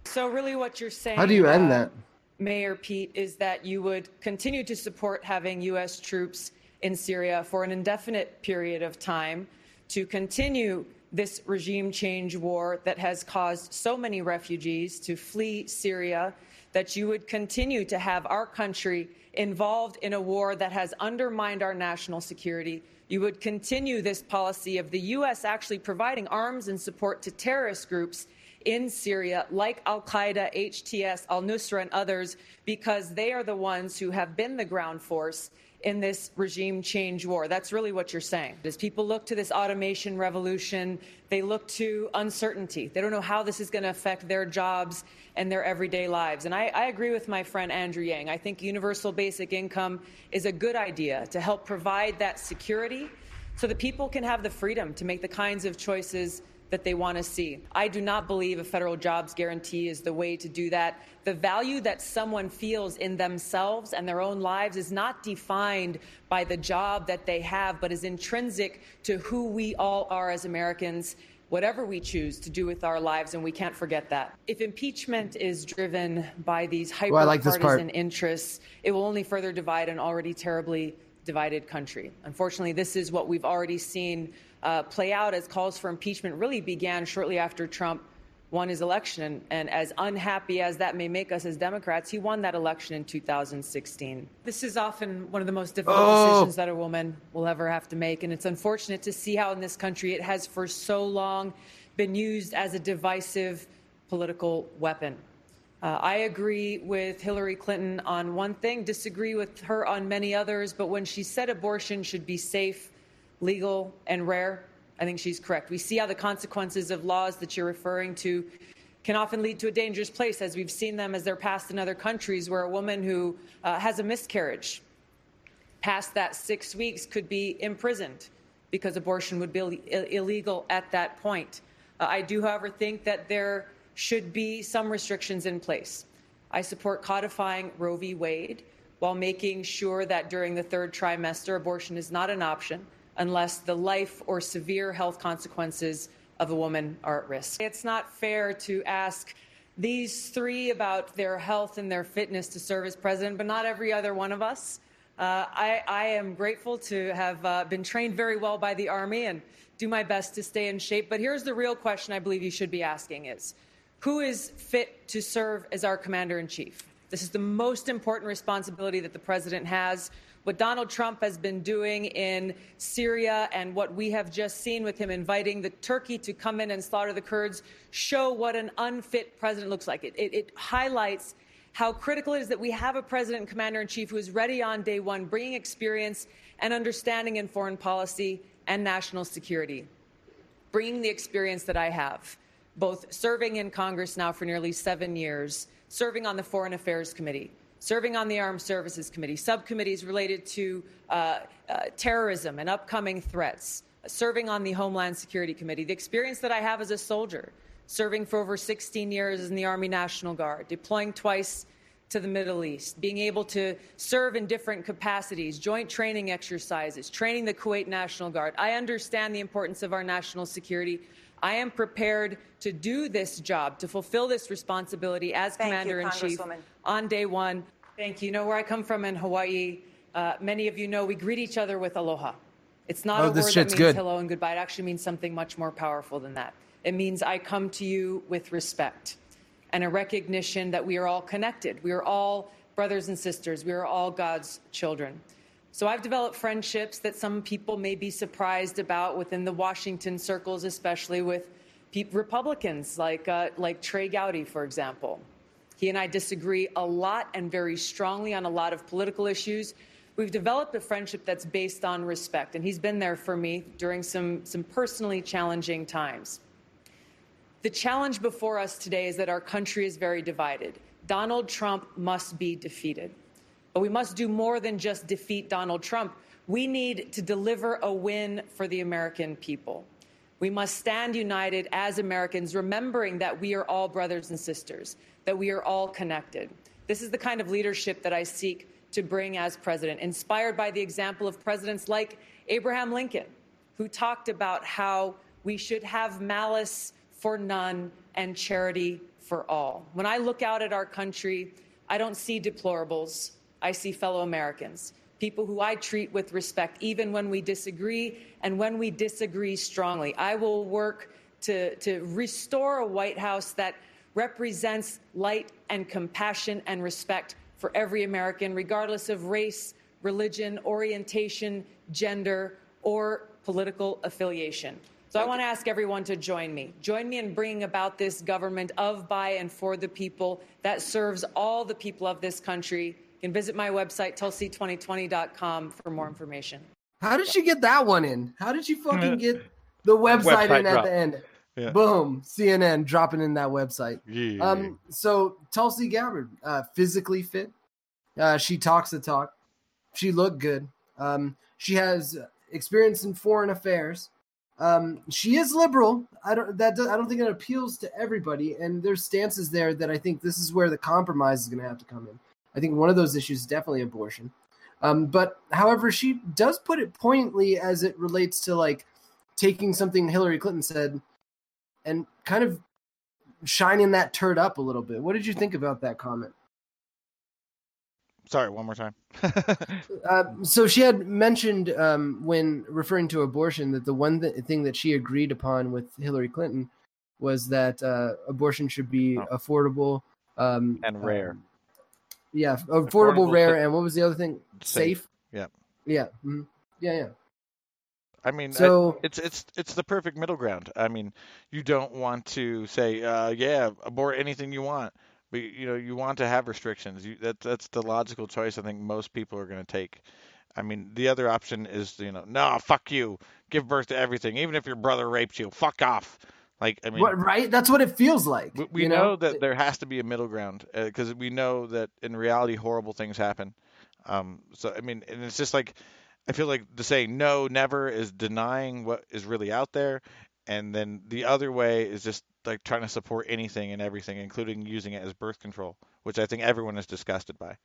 So really what you're saying, How do you end uh, that? Mayor Pete, is that you would continue to support having U S troops in Syria for an indefinite period of time to continue this regime change war that has caused so many refugees to flee Syria, that you would continue to have our country involved in a war that has undermined our national security. You would continue this policy of the U S actually providing arms and support to terrorist groups in Syria, like al-Qaeda, H T S, al-Nusra, and others, because they are the ones who have been the ground force in this regime change war. That's really what you're saying. As people look to this automation revolution, they look to uncertainty. They don't know how this is going to affect their jobs and their everyday lives. And I, I agree with my friend Andrew Yang. I think universal basic income is a good idea to help provide that security so that people can have the freedom to make the kinds of choices that they want to see. I do not believe a federal jobs guarantee is the way to do that. The value that someone feels in themselves and their own lives is not defined by the job that they have, but is intrinsic to who we all are as Americans, whatever we choose to do with our lives, and we can't forget that. If impeachment is driven by these Well, I like this hyper-partisan part. interests, it will only further divide an already terribly divided country. Unfortunately, this is what we've already seen uh, play out as calls for impeachment really began shortly after Trump won his election. And as unhappy as that may make us as Democrats, he won that election in two thousand sixteen. This is often one of the most difficult Oh. decisions that a woman will ever have to make. And it's unfortunate to see how in this country it has for so long been used as a divisive political weapon. Uh, I agree with Hillary Clinton on one thing, disagree with her on many others, but when she said abortion should be safe, legal, and rare, I think she's correct. We see how the consequences of laws that you're referring to can often lead to a dangerous place, as we've seen them as they're passed in other countries, where a woman who uh, has a miscarriage past that six weeks could be imprisoned because abortion would be Ill- illegal at that point. Uh, I do, however, think that there should be some restrictions in place. I support codifying Roe v. Wade while making sure that during the third trimester, abortion is not an option unless the life or severe health consequences of a woman are at risk. It's not fair to ask these three about their health and their fitness to serve as president, but not every other one of us. Uh, I, I am grateful to have uh, been trained very well by the Army and do my best to stay in shape. But here's the real question I believe you should be asking is, who is fit to serve as our commander-in-chief? This is the most important responsibility that the president has. What Donald Trump has been doing in Syria and what we have just seen with him inviting the Turkey to come in and slaughter the Kurds show what an unfit president looks like. It, it, it highlights how critical it is that we have a president and commander-in-chief who is ready on day one, bringing experience and understanding in foreign policy and national security, bringing the experience that I have, both serving in Congress now for nearly seven years, serving on the Foreign Affairs Committee, serving on the Armed Services Committee, subcommittees related to uh, uh, terrorism and upcoming threats, serving on the Homeland Security Committee, the experience that I have as a soldier, serving for over sixteen years in the Army National Guard, deploying twice to the Middle East, being able to serve in different capacities, joint training exercises, training the Kuwait National Guard. I understand the importance of our national security. I am prepared to do this job, to fulfill this responsibility as Thank you, Commander-in-Chief Congresswoman. on day one. Thank you. You know, where I come from in Hawaii, uh, many of you know we greet each other with aloha. It's not Oh, a this word that shit's means good. hello and goodbye. It actually means something much more powerful than that. It means I come to you with respect and a recognition that we are all connected. We are all brothers and sisters. We are all God's children. So I've developed friendships that some people may be surprised about within the Washington circles, especially with pe- Republicans like uh, like Trey Gowdy, for example. He and I disagree a lot and very strongly on a lot of political issues. We've developed a friendship that's based on respect, and he's been there for me during some, some personally challenging times. The challenge before us today is that our country is very divided. Donald Trump must be defeated. But we must do more than just defeat Donald Trump. We need to deliver a win for the American people. We must stand united as Americans, remembering that we are all brothers and sisters, that we are all connected. This is the kind of leadership that I seek to bring as president, inspired by the example of presidents like Abraham Lincoln, who talked about how we should have malice for none and charity for all. When I look out at our country, I don't see deplorables. I see fellow Americans, people who I treat with respect, even when we disagree and when we disagree strongly. I will work to, to restore a White House that represents light and compassion and respect for every American, regardless of race, religion, orientation, gender, or political affiliation. So I want to ask everyone to join me. Join me in bringing about this government of, by, and for the people that serves all the people of this country. You can visit my website, Tulsi twenty twenty dot com, for more information. How did she get that one in? How did she fucking get the website, Website in at drop. the end? Yeah. Boom, C N N dropping in that website. Yeah. Um, so Tulsi Gabbard, uh, physically fit. Uh, she talks the talk. She looked good. Um, she has experience in foreign affairs. Um, she is liberal. I don't that I don't think it appeals to everybody. And there's stances there that I think this is where the compromise is going to have to come in. I think one of those issues is definitely abortion. Um, but however, she does put it poignantly as it relates to like taking something Hillary Clinton said and kind of shining that turd up a little bit. What did you think about that comment? Sorry, one more time. uh, so she had mentioned um, when referring to abortion that the one th- thing that she agreed upon with Hillary Clinton was that uh, abortion should be Oh. affordable um, And rare. um, yeah, affordable, Affordable, rare, safe. and what was the other thing? Safe. Safe. Yeah. Yeah. mhm. Yeah. Yeah. I mean, So- I, it's it's it's the perfect middle ground. I mean, you don't want to say, uh, yeah, abort anything you want, but you know, you want to have restrictions. You, that that's the logical choice I think most people are going to take. I mean, the other option is, you know, no, fuck you, give birth to everything, even if your brother raped you, fuck off. Like, I mean, What, right? That's what it feels like. we, we you know? know that there has to be a middle ground because we know that in reality horrible things happen. Um, so I mean, and it's just like I feel like the saying no, never is denying what is really out there, and then the other way is just like trying to support anything and everything, including using it as birth control, which I think everyone is disgusted by.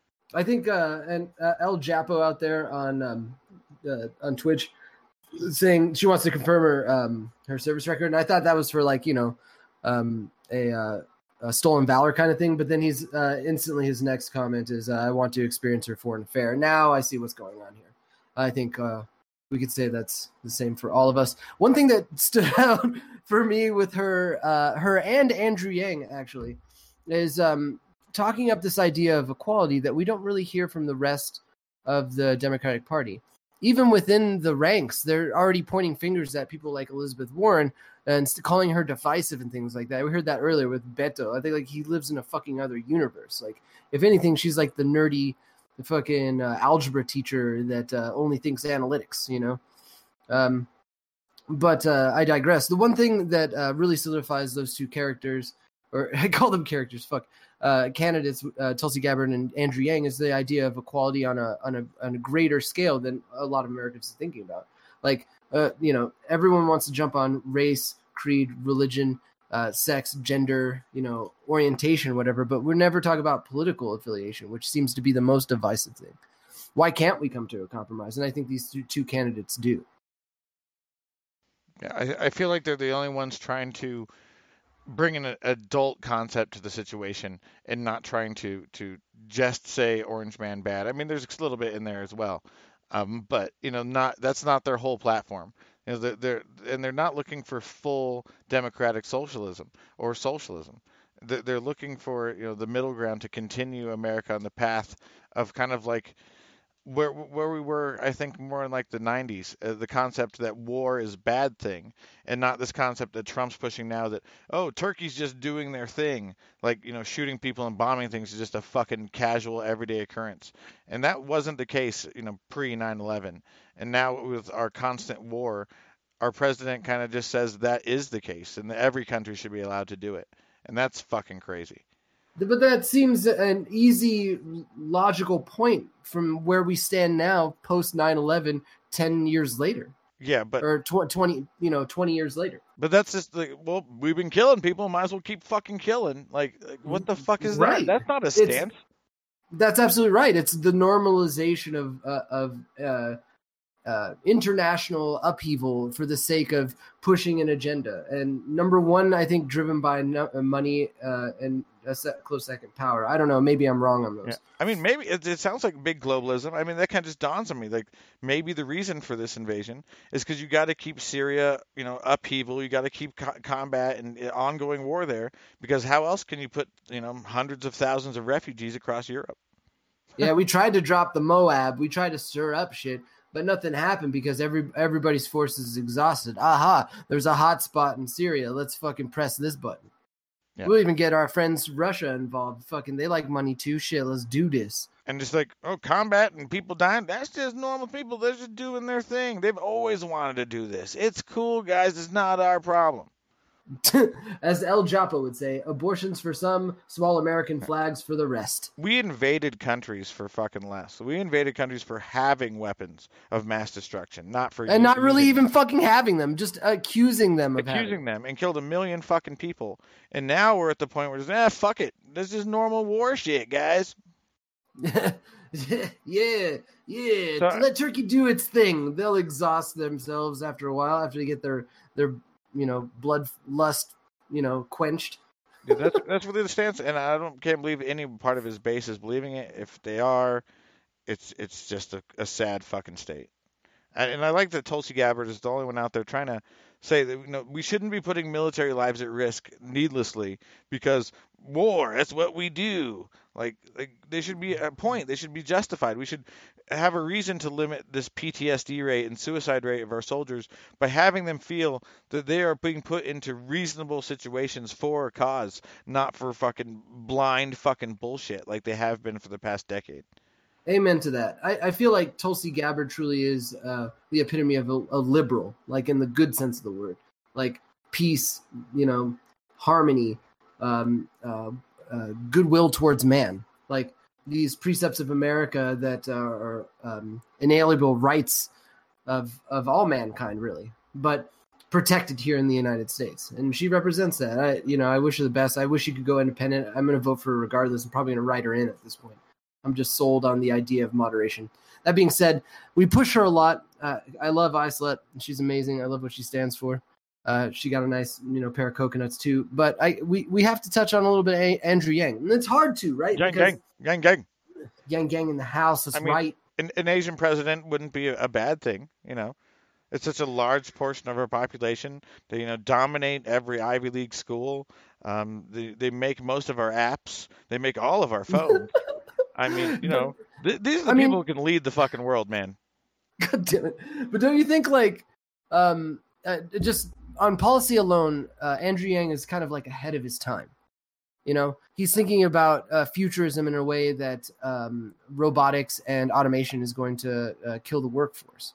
I think uh, and uh, El Japo out there on um, uh, on Twitch saying she wants to confirm her um, her service record, and I thought that was for like you know um, a, uh, a stolen valor kind of thing. But then he's uh, instantly his next comment is uh, I want to experience her foreign affair. Now I see what's going on here. I think uh, we could say that's the same for all of us. One thing that stood out for me with her uh, her and Andrew Yang actually is um, talking up this idea of equality that we don't really hear from the rest of the Democratic Party. Even within the ranks, they're already pointing fingers at people like Elizabeth Warren and calling her divisive and things like that. We heard that earlier with Beto. I think like he lives in a fucking other universe. Like, if anything, she's like the nerdy fucking uh, algebra teacher that uh, only thinks analytics, you know? Um, but uh, I digress. The one thing that uh, really solidifies those two characters, or I call them characters, fuck, uh, candidates, uh, Tulsi Gabbard and Andrew Yang, is the idea of equality on a on a on a greater scale than a lot of Americans are thinking about. Like, uh, you know, everyone wants to jump on race, creed, religion, uh, sex, gender, you know, orientation, whatever, but we're never talking about political affiliation, which seems to be the most divisive thing. Why can't we come to a compromise? And I think these two, two candidates do. Yeah, I, I feel like they're the only ones trying to bring an adult concept to the situation and not trying to to just say Orange Man bad. I mean, there's a little bit in there as well, um, but you know, not that's not their whole platform. You know, they're, they're and they're not looking for full democratic socialism or socialism. They're, they're looking for you know the middle ground to continue America on the path of kind of like where where we were, I think, more in like the nineties, uh, the concept that war is a bad thing, and not this concept that Trump's pushing now that, oh, Turkey's just doing their thing, like, you know, shooting people and bombing things is just a fucking casual everyday occurrence. And that wasn't the case, you know, pre nine eleven. And now with our constant war, our president kind of just says that is the case, and that every country should be allowed to do it. And that's fucking crazy. But that seems an easy, logical point from where we stand now, post nine eleven, ten years later. Yeah, but or tw- twenty, you know, twenty years later. But that's just like, well, we've been killing people, might as well keep fucking killing. Like, like what the fuck is Right. that? That's not a It's- stance. That's absolutely right. It's the normalization of uh, of uh, uh, international upheaval for the sake of pushing an agenda. And number one, I think driven by no- money uh, and a se- close second power. I don't know. Maybe I'm wrong on those. Yeah. I mean, maybe it, it sounds like big globalism. I mean, that kind of just dawns on me. Like maybe the reason for this invasion is because you got to keep Syria, you know, upheaval. You got to keep co- combat and uh, ongoing war there, because how else can you put, you know, hundreds of thousands of refugees across Europe? Yeah, we tried to drop the Moab. We tried to stir up shit, but nothing happened because every everybody's forces is exhausted. Aha, there's a hot spot in Syria. Let's fucking press this button. Yeah. We'll even get our friends Russia involved. Fucking, they like money too. Shit, let's do this. And just like, oh, combat and people dying, that's just normal people. They're just doing their thing. They've always wanted to do this. It's cool, guys. It's not our problem. As El Chapo would say, abortions for some, small American flags for the rest. We invaded countries for fucking less. We invaded countries for having weapons of mass destruction, not for and not really even them. fucking having them, just accusing them of accusing having them, and killed a million fucking people. And now we're at the point where it's ah, fuck it, this is normal war shit, guys. yeah, yeah. So, Let Turkey do its thing. They'll exhaust themselves after a while, after they get their their. you know, bloodlust, you know, quenched. Yeah, that's that's really the stance, and I don't can't believe any part of his base is believing it. If they are, it's it's just a, a sad fucking state. And, and I like that Tulsi Gabbard is the only one out there trying to say that, you know, we shouldn't be putting military lives at risk needlessly because war, that's what we do. Like, like they should be a point. They should be justified. We should have a reason to limit this P T S D rate and suicide rate of our soldiers by having them feel that they are being put into reasonable situations for a cause, not for fucking blind fucking bullshit like they have been for the past decade. Amen to that. I, I feel like Tulsi Gabbard truly is uh, the epitome of a, a liberal, like in the good sense of the word, like peace, you know, harmony, um, uh, uh, goodwill towards man, like these precepts of America that are um, inalienable rights of of all mankind, really, but protected here in the United States. And she represents that. I, you know, I wish her the best. I wish she could go independent. I'm going to vote for her regardless. I'm probably going to write her in at this point. I'm just sold on the idea of moderation. That being said, we push her a lot. Uh, I love Icelet. She's amazing. I love what she stands for. Uh, she got a nice, you know, pair of coconuts too. But I, we, we have to touch on a little bit of a- Andrew Yang, and it's hard to, right? Yang, because gang, gang, gang, gang, gang in the house. That's I mean, right. An, an Asian president wouldn't be a, a bad thing, you know. It's such a large portion of our population. They, you know, dominate every Ivy League school. Um, they they make most of our apps. They make all of our phones. I mean, you know, th- these are the I people mean, who can lead the fucking world, man. God damn it. But don't you think, like, um, uh, just on policy alone, uh, Andrew Yang is kind of like ahead of his time. You know, he's thinking about uh, futurism in a way that um, robotics and automation is going to uh, kill the workforce.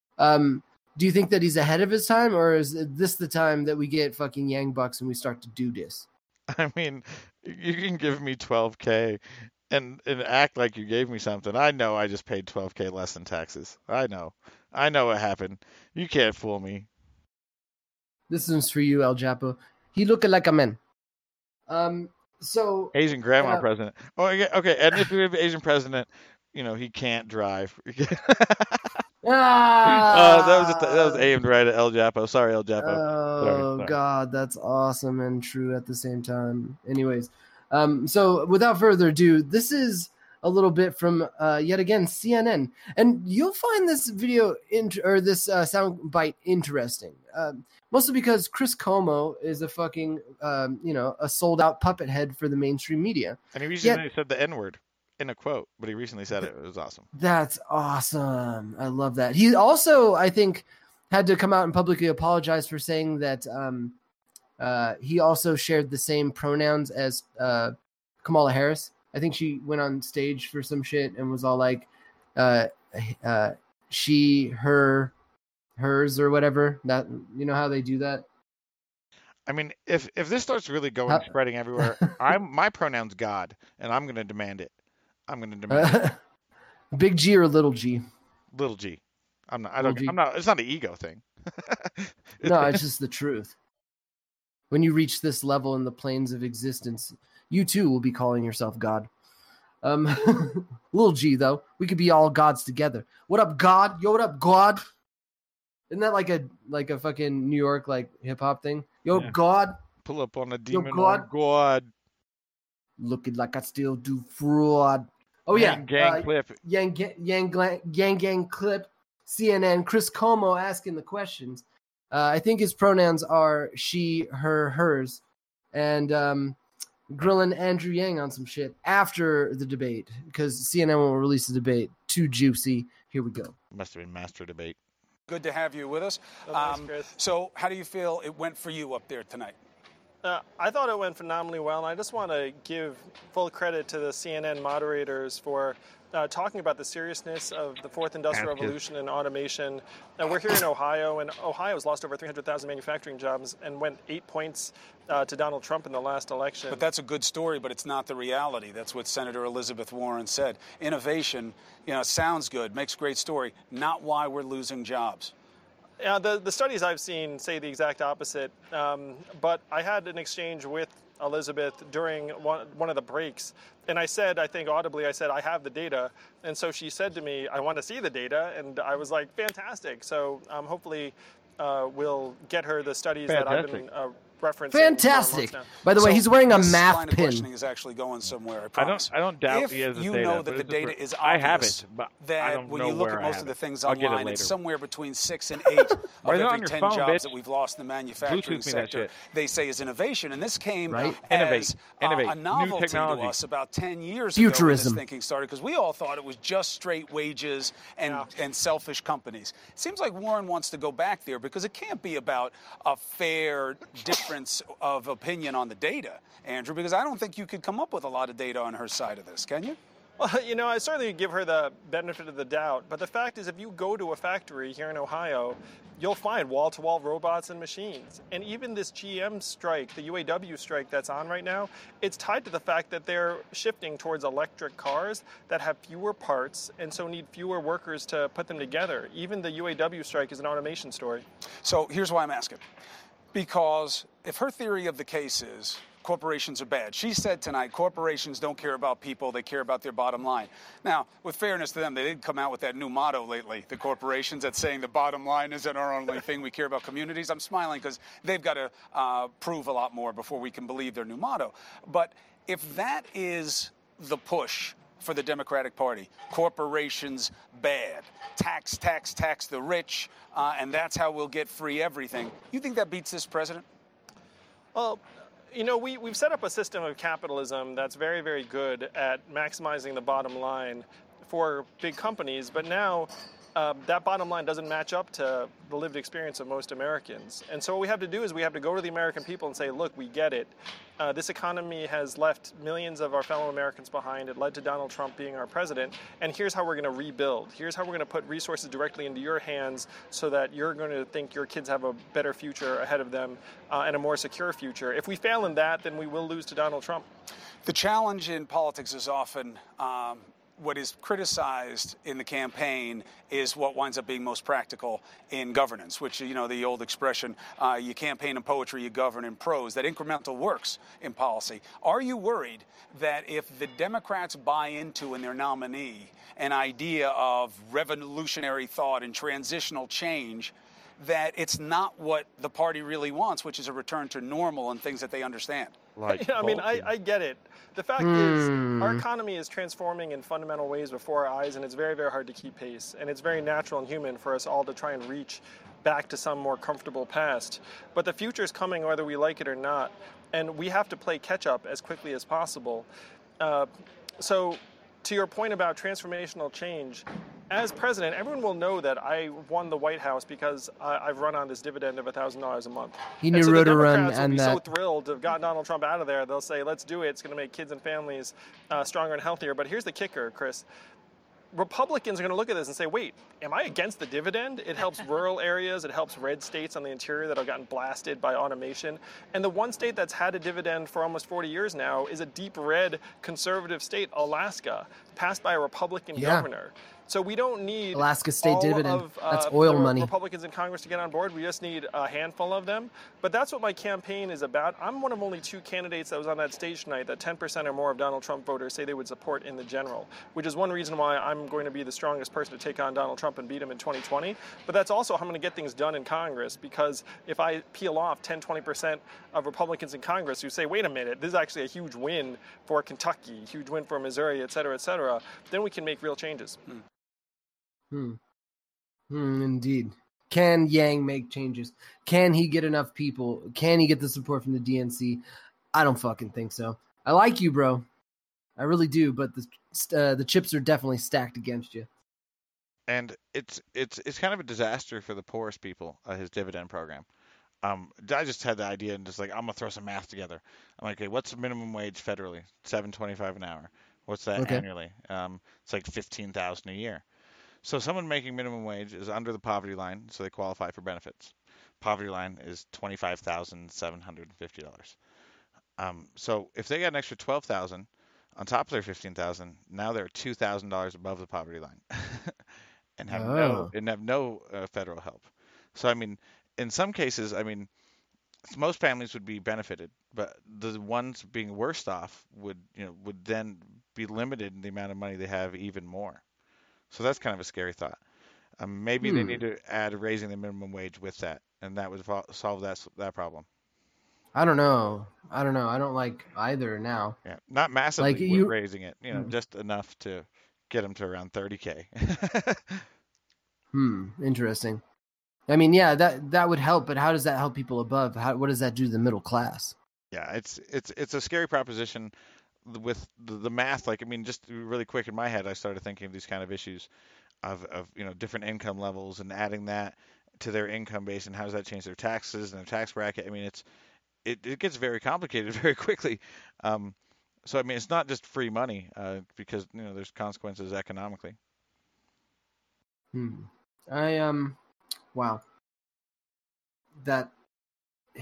Um, do you think that he's ahead of his time, or is this the time that we get fucking Yang bucks and we start to do this? I mean, you can give me twelve K and, and act like you gave me something. I know I just paid twelve K less than taxes. I know. I know what happened. You can't fool me. This is for you, El Chapo. He look like a man. Um, so Asian grandma uh, president. Oh, yeah, okay. And if we have Asian president, you know, he can't drive. Ah! uh, that was just, that was aimed right at El Chapo. Sorry, El Chapo. Oh sorry, sorry. God, that's awesome and true at the same time. Anyways, um, so without further ado, this is a little bit from uh, yet again C N N, and you'll find this video in, or this uh, sound bite interesting, um, mostly because Chris Cuomo is a fucking um, you know a sold out puppet head for the mainstream media, and he recently Yet, said the N word in a quote, but he recently said it. It was awesome. That's awesome. I love that. He also, I think, had to come out and publicly apologize for saying that um, uh, he also shared the same pronouns as uh, Kamala Harris. I think she went on stage for some shit and was all like, uh, uh, she, her, hers, or whatever. That, you know how they do that? I mean, if if this starts really going How- spreading everywhere, I'm my pronoun's God, and I'm going to demand it. I'm going to demand it. Big G or little G? Little G. I'm not. I Little don't. G. I'm not. It's not an ego thing. No, it's just the truth. When you reach this level in the planes of existence, you too will be calling yourself God. Um, little G though. We could be all gods together. What up, God? Yo, what up, God? Isn't that like a like a fucking New York like hip hop thing? Yo, Yeah. God. Pull up on a Yo, demon God. on God. Looking like I still do fraud. Oh yeah, Yang gang uh, clip. Yang Ga- Yang Gla- Yang Gang clip. C N N. Chris Como asking the questions. Uh, I think his pronouns are she, her, hers, and um, grilling Andrew Yang on some shit after the debate because C N N will release the debate. Too juicy. Here we go. Must have been master debate. Good to have you with us. Oh, thanks, Um, Chris. so, how do you feel it went for you up there tonight? Uh, I thought it went phenomenally well, and I just want to give full credit to the C N N moderators for uh, talking about the seriousness of the fourth industrial That's good. revolution and automation. Uh, we're here in Ohio, and Ohio's lost over three hundred thousand manufacturing jobs and went eight points uh, to Donald Trump in the last election. But that's a good story, but it's not the reality. That's what Senator Elizabeth Warren said. Innovation, you know, sounds good, makes a great story, not why we're losing jobs. Uh, the, the studies I've seen say the exact opposite, um, but I had an exchange with Elizabeth during one, one of the breaks, and I said, I think audibly, I said, I have the data, and so she said to me, I want to see the data, and I was like, fantastic. So um, hopefully uh, we'll get her the studies that I've been uh, referencing. Fantastic. for months now. By the way, So he's wearing a this math line of pin. questioning is actually going somewhere, I I promise. don't. I don't doubt if he has the you data. know that but the it's data different. is I have obvious, it, but that I don't when know you look where at I most have of the it. things I'll get it online, later. it's somewhere between six and eight of Why is it every on your ten phone, jobs bitch? that we've lost in the manufacturing Bluetooth me that sector. shit. They say is innovation, and this came Right. as Innovate. uh, Innovate. a New novelty to technology. us about ten years Futurism. ago when this thinking started, because we all thought it was just straight wages and, and selfish companies. It seems like Warren wants to go back there because it can't be about a fair difference of opinion on the data, Andrew, because I don't think you could come up with a lot of data on her side of this, can you? Well, you know, I certainly give her the benefit of the doubt, but the fact is if you go to a factory here in Ohio, you'll find wall-to-wall robots and machines. And even this G M strike, the U A W strike that's on right now, it's tied to the fact that they're shifting towards electric cars that have fewer parts and so need fewer workers to put them together. Even the U A W strike is an automation story. So here's why I'm asking. Because if her theory of the case is corporations are bad, she said tonight corporations don't care about people, they care about their bottom line. Now, with fairness to them, they did come out with that new motto lately, the corporations, that's saying the bottom line isn't our only thing, we care about communities. I'm smiling because they've got to uh, prove a lot more before we can believe their new motto. But if that is the push for the Democratic Party, corporations bad, tax, tax, tax the rich, uh, and that's how we'll get free everything, you think that beats this president? Well, you know, we, we've set up a system of capitalism that's very, very good at maximizing the bottom line for big companies, but now uh, that bottom line doesn't match up to the lived experience of most Americans. And so what we have to do is we have to go to the American people and say, look, we get it. Uh, this economy has left millions of our fellow Americans behind. It led to Donald Trump being our president. And here's how we're going to rebuild. Here's how we're going to put resources directly into your hands so that you're going to think your kids have a better future ahead of them uh, and a more secure future. If we fail in that, then we will lose to Donald Trump. The challenge in politics is often um, what is criticized in the campaign is what winds up being most practical in governance, which, you know, the old expression, uh, you campaign in poetry, you govern in prose, that incremental works in policy. Are you worried that if the Democrats buy into in their nominee an idea of revolutionary thought and transitional change, that it's not what the party really wants, which is a return to normal and things that they understand? Like, Yeah, I mean, I, I get it. The fact is, our economy is transforming in fundamental ways before our eyes, and it's very, very hard to keep pace. And it's very natural and human for us all to try and reach back to some more comfortable past. But the future is coming whether we like it or not, and we have to play catch-up as quickly as possible. Uh, so, to your point about transformational change, as president, everyone will know that I won the White House because I, I've run on this dividend of one thousand dollars a month. He And knew so the Roto Run Democrats will and be that. so thrilled to have got Donald Trump out of there. They'll say, let's do it. It's going to make kids and families uh, stronger and healthier. But here's the kicker, Chris. Republicans are going to look at this and say, wait, am I against the dividend? It helps rural areas. It helps red states on the interior that have gotten blasted by automation. And the one state that's had a dividend for almost forty years now is a deep red conservative state, Alaska, passed by a Republican Yeah. governor. So we don't need Alaska State all dividend. of uh, That's oil the money. Republicans in Congress to get on board. We just need a handful of them. But that's what my campaign is about. I'm one of only two candidates that was on that stage tonight that ten percent or more of Donald Trump voters say they would support in the general, which is one reason why I'm going to be the strongest person to take on Donald Trump and beat him in twenty twenty. But that's also how I'm going to get things done in Congress, because if I peel off ten, twenty percent of Republicans in Congress who say, wait a minute, this is actually a huge win for Kentucky, huge win for Missouri, et cetera, et cetera, then we can make real changes. Hmm. Hmm. Hmm, indeed. Can Yang make changes? Can he get enough people? Can he get the support from the D N C? I don't fucking think so. I like you, bro. I really do, but the uh, the chips are definitely stacked against you. And it's it's it's kind of a disaster for the poorest people, uh, his dividend program. Um, I just had the idea and just like, I'm gonna throw some math together. I'm like, okay, what's the minimum wage federally? seven twenty-five an hour. What's that Okay. annually? Um, it's like fifteen thousand a year. So someone making minimum wage is under the poverty line, so they qualify for benefits. Poverty line is twenty-five thousand seven hundred fifty dollars. Um, so if they got an extra twelve thousand dollars on top of their fifteen thousand dollars, now they're two thousand dollars above the poverty line, and have no Oh. and have no uh, federal help. So I mean, in some cases, I mean, most families would be benefited, but the ones being worst off would, you know, would then be limited in the amount of money they have even more. So that's kind of a scary thought. Um, maybe they Hmm. need to add raising the minimum wage with that, and that would fo- solve that that problem. I don't know. I don't know. I don't like either now. Yeah, not massively Like with you- raising it, you know, Hmm. just enough to get them to around thirty K. Hmm. Interesting. I mean, yeah, that that would help, but how does that help people above? How what does that do to the middle class? Yeah, it's it's it's a scary proposition with the, the math. Like, I mean, just really quick in my head, I started thinking of these kind of issues of, of you know, different income levels and adding that to their income base, and how does that change their taxes and their tax bracket? I mean, it's it, it gets very complicated very quickly. Um, so I mean, it's not just free money, uh, because you know there's consequences economically. Hmm. I um. Wow. That. Yeah.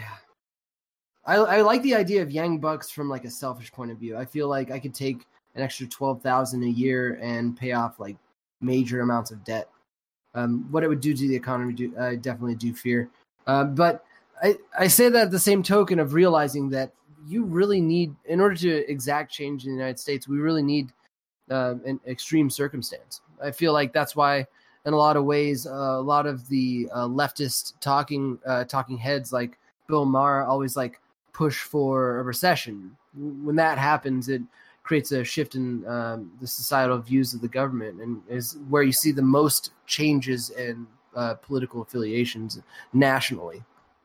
I I like the idea of Yang Bucks from like a selfish point of view. I feel like I could take an extra twelve thousand a year and pay off like major amounts of debt. Um, what it would do to the economy, do, I definitely do fear. Uh, but I I say that at the same token of realizing that you really need, in order to exact change in the United States, we really need uh, an extreme circumstance. I feel like that's why, in a lot of ways, uh, a lot of the uh, leftist talking uh, talking heads like Bill Maher always like push for a recession. When that happens, it creates a shift in um, the societal views of the government, and is where you see the most changes in uh, political affiliations nationally.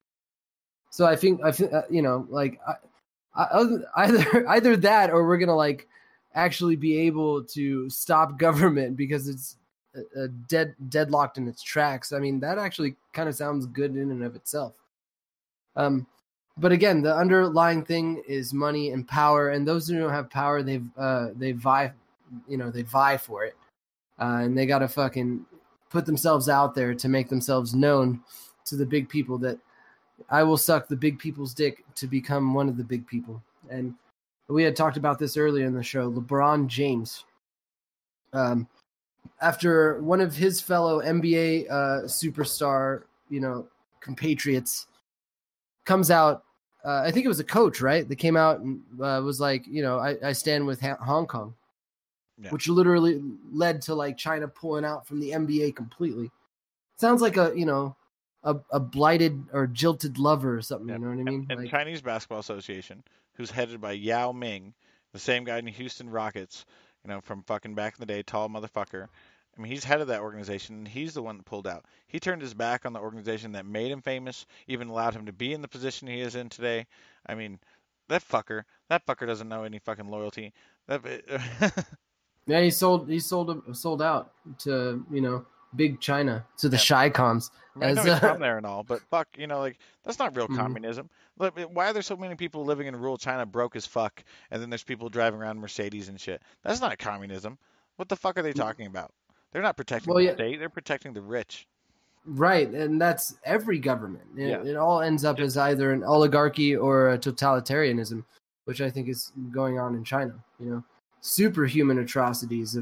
So I think I think uh, you know, like I, I, either either that, or we're gonna like actually be able to stop government because it's uh, dead deadlocked in its tracks. I mean, that actually kind of sounds good in and of itself. Um, but again, the underlying thing is money and power, and those who don't have power, they uh they vie, you know, they vie for it, uh, and they gotta fucking put themselves out there to make themselves known to the big people that I will suck the big people's dick to become one of the big people. And we had talked about this earlier in the show. LeBron James, um, after one of his fellow N B A uh, superstar, you know, compatriots comes out, uh, I think it was a coach, right? That came out and uh, was like, you know, I, I stand with ha- Hong Kong, Yeah. which literally led to like China pulling out from the N B A completely. Sounds like a, you know, a, a blighted or jilted lover or something. You know what I mean? And Like, Chinese Basketball Association, who's headed by Yao Ming, the same guy in the Houston Rockets, you know, from fucking back in the day, tall motherfucker. I mean, he's head of that organization, and he's the one that pulled out. He turned his back on the organization that made him famous, even allowed him to be in the position he is in today. I mean, that fucker, that fucker doesn't know any fucking loyalty. That, yeah, he sold he sold sold out to, you know, big China, to the Shy Coms. I know As, he's uh, from there and all, but fuck, you know, like, that's not real Mhm. communism. Look, why are there so many people living in rural China broke as fuck, and then there's people driving around Mercedes and shit? That's not communism. What the fuck are they talking about? They're not protecting Well, the yeah. state. They're protecting the rich. Right, and that's every government. It, Yeah. it all ends up as either an oligarchy or a totalitarianism, which I think is going on in China. You know, superhuman atrocities of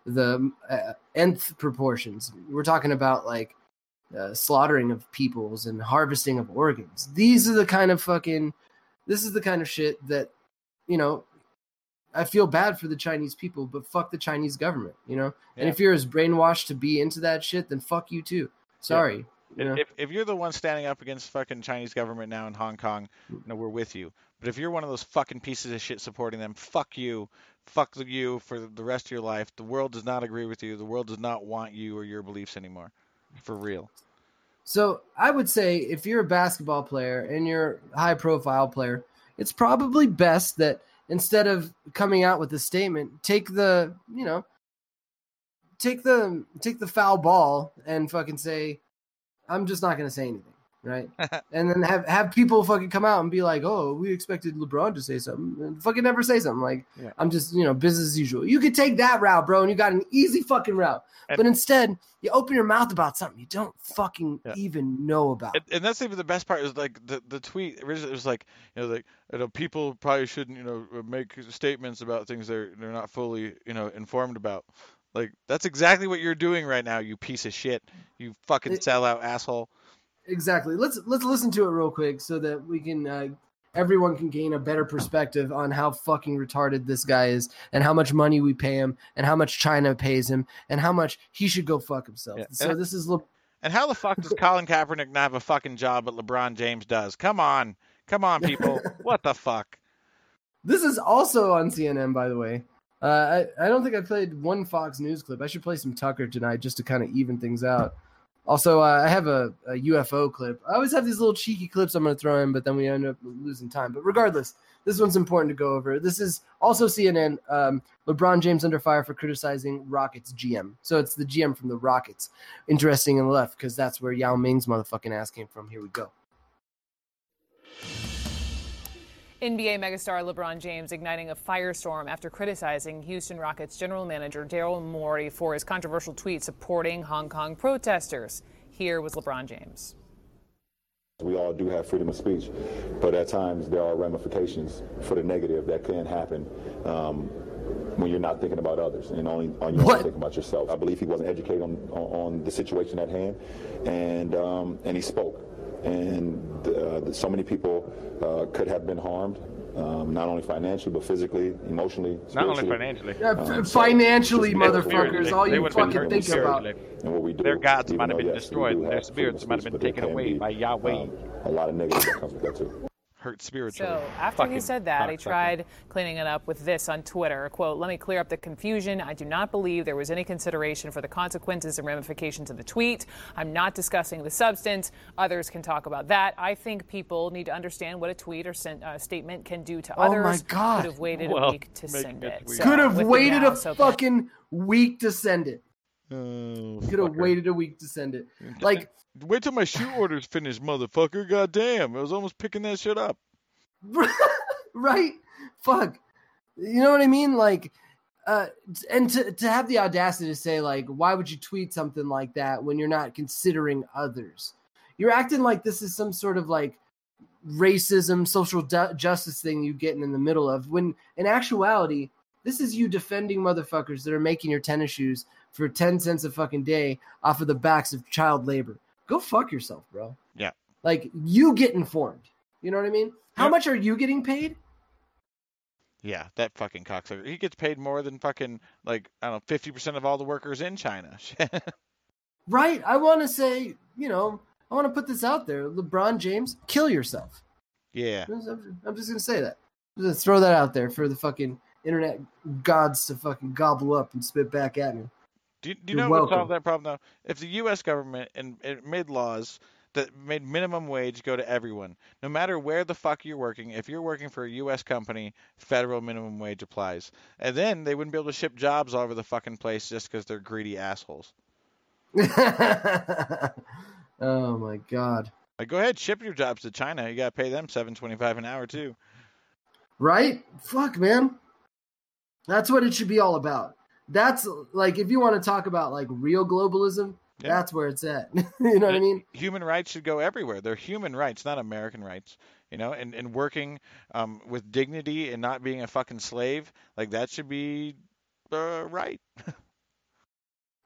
the uh, nth proportions. We're talking about like uh, slaughtering of peoples and harvesting of organs. These are the kind of fucking, this is the kind of shit that, you know, I feel bad for the Chinese people, but fuck the Chinese government, you know? Yeah. And if you're as brainwashed to be into that shit, then fuck you too. Sorry. Yeah. You know? If if you're the one standing up against fucking Chinese government now in Hong Kong, you know, we're with you. But if you're one of those fucking pieces of shit supporting them, fuck you. Fuck you for the rest of your life. The world does not agree with you. The world does not want you or your beliefs anymore. For real. So I would say if you're a basketball player and you're a high profile player, it's probably best that instead of coming out with a statement, take the, you know, take the take the foul ball and fucking say, I'm just not going to say anything, right? And then have, have people fucking come out and be like, oh, we expected LeBron to say something. And fucking never say something. Like, yeah. I'm just, you know, business as usual. You could take that route, bro, and you got an easy fucking route. And, but instead, you open your mouth about something you don't fucking yeah. even know about. And, and that's even the best part is like the, the tweet originally was like, you know, like, you know, people probably shouldn't, you know, make statements about things they're they're not fully, you know, informed about. Like, that's exactly what you're doing right now, you piece of shit. You fucking it, sellout asshole. Exactly. Let's let's listen to it real quick so that we can uh, everyone can gain a better perspective on how fucking retarded this guy is and how much money we pay him and how much China pays him and how much he should go fuck himself. Yeah. So and, this is Le- And how the fuck does Colin Kaepernick not have a fucking job but LeBron James does? Come on. Come on, people. What the fuck? This is also on C N N, by the way. Uh, I, I don't think I played one Fox News clip. I should play some Tucker tonight just to kind of even things out. Also, uh, I have a, a U F O clip. I always have these little cheeky clips I'm going to throw in, but then we end up losing time. But regardless, this one's important to go over. This is also C N N. Um, LeBron James under fire for criticizing Rockets G M. So it's the G M from the Rockets. Interesting and left because that's where Yao Ming's motherfucking ass came from. Here we go. N B A megastar LeBron James igniting a firestorm after criticizing Houston Rockets general manager Daryl Morey for his controversial tweet supporting Hong Kong protesters. Here was LeBron James. We all do have freedom of speech, but at times there are ramifications for the negative that can happen um, when you're not thinking about others and only on you only thinking about yourself. I believe he wasn't educated on, on, on the situation at hand, and um, and he spoke. And uh, so many people uh, could have been harmed, um, not only financially, but physically, emotionally, not only financially. Yeah, um, financially, so motherfuckers, all you fucking think about. And what we do, their gods might have though, been yes, destroyed, their spirits might have been taken away be, by Yahweh. Um, a lot of negative that comes with that too. Hurt spiritually. So after Fucking he said that, he tried fucking. cleaning it up with this on Twitter. Quote, let me clear up the confusion. I do not believe there was any consideration for the consequences and ramifications of the tweet. I'm not discussing the substance. Others can talk about that. I think people need to understand what a tweet or sen- uh, statement can do to oh others. My God. Could have waited well, a week to send it. it. So, Could have waited now, a so fucking week to send it. Oh, Could have waited a week to send it. Like, wait till my shoe order's finished, motherfucker. God damn. I was almost picking that shit up. Right? Fuck. You know what I mean? Like, uh, and to, to have the audacity to say, like, why would you tweet something like that when you're not considering others? You're acting like this is some sort of, like, racism, social du- justice thing you getting in the middle of, when in actuality, this is you defending motherfuckers that are making your tennis shoes for ten cents a fucking day off of the backs of child labor. Go fuck yourself, bro. Yeah. Like, you get informed. You know what I mean? How much are you getting paid? Yeah, that fucking cocksucker. He gets paid more than fucking, like, I don't know, fifty percent of all the workers in China. Right. I want to say, you know, I want to put this out there. LeBron James, kill yourself. Yeah. I'm just going to say that. I'm just going to throw that out there for the fucking internet gods to fucking gobble up and spit back at me. Do you, do you know what would solve that problem, though? If the U S government and, and made laws that made minimum wage go to everyone, no matter where the fuck you're working. If you're working for a U S company, federal minimum wage applies. And then they wouldn't be able to ship jobs all over the fucking place just because they're greedy assholes. Oh, my God. Like, go ahead, ship your jobs to China. You got to pay them seven twenty-five an hour, too. Right? Fuck, man. That's what it should be all about. That's, like, if you want to talk about, like, real globalism, yeah. That's where it's at. You know what I mean? Human rights should go everywhere. They're human rights, not American rights. You know, and, and working um, with dignity and not being a fucking slave, like that should be uh, right.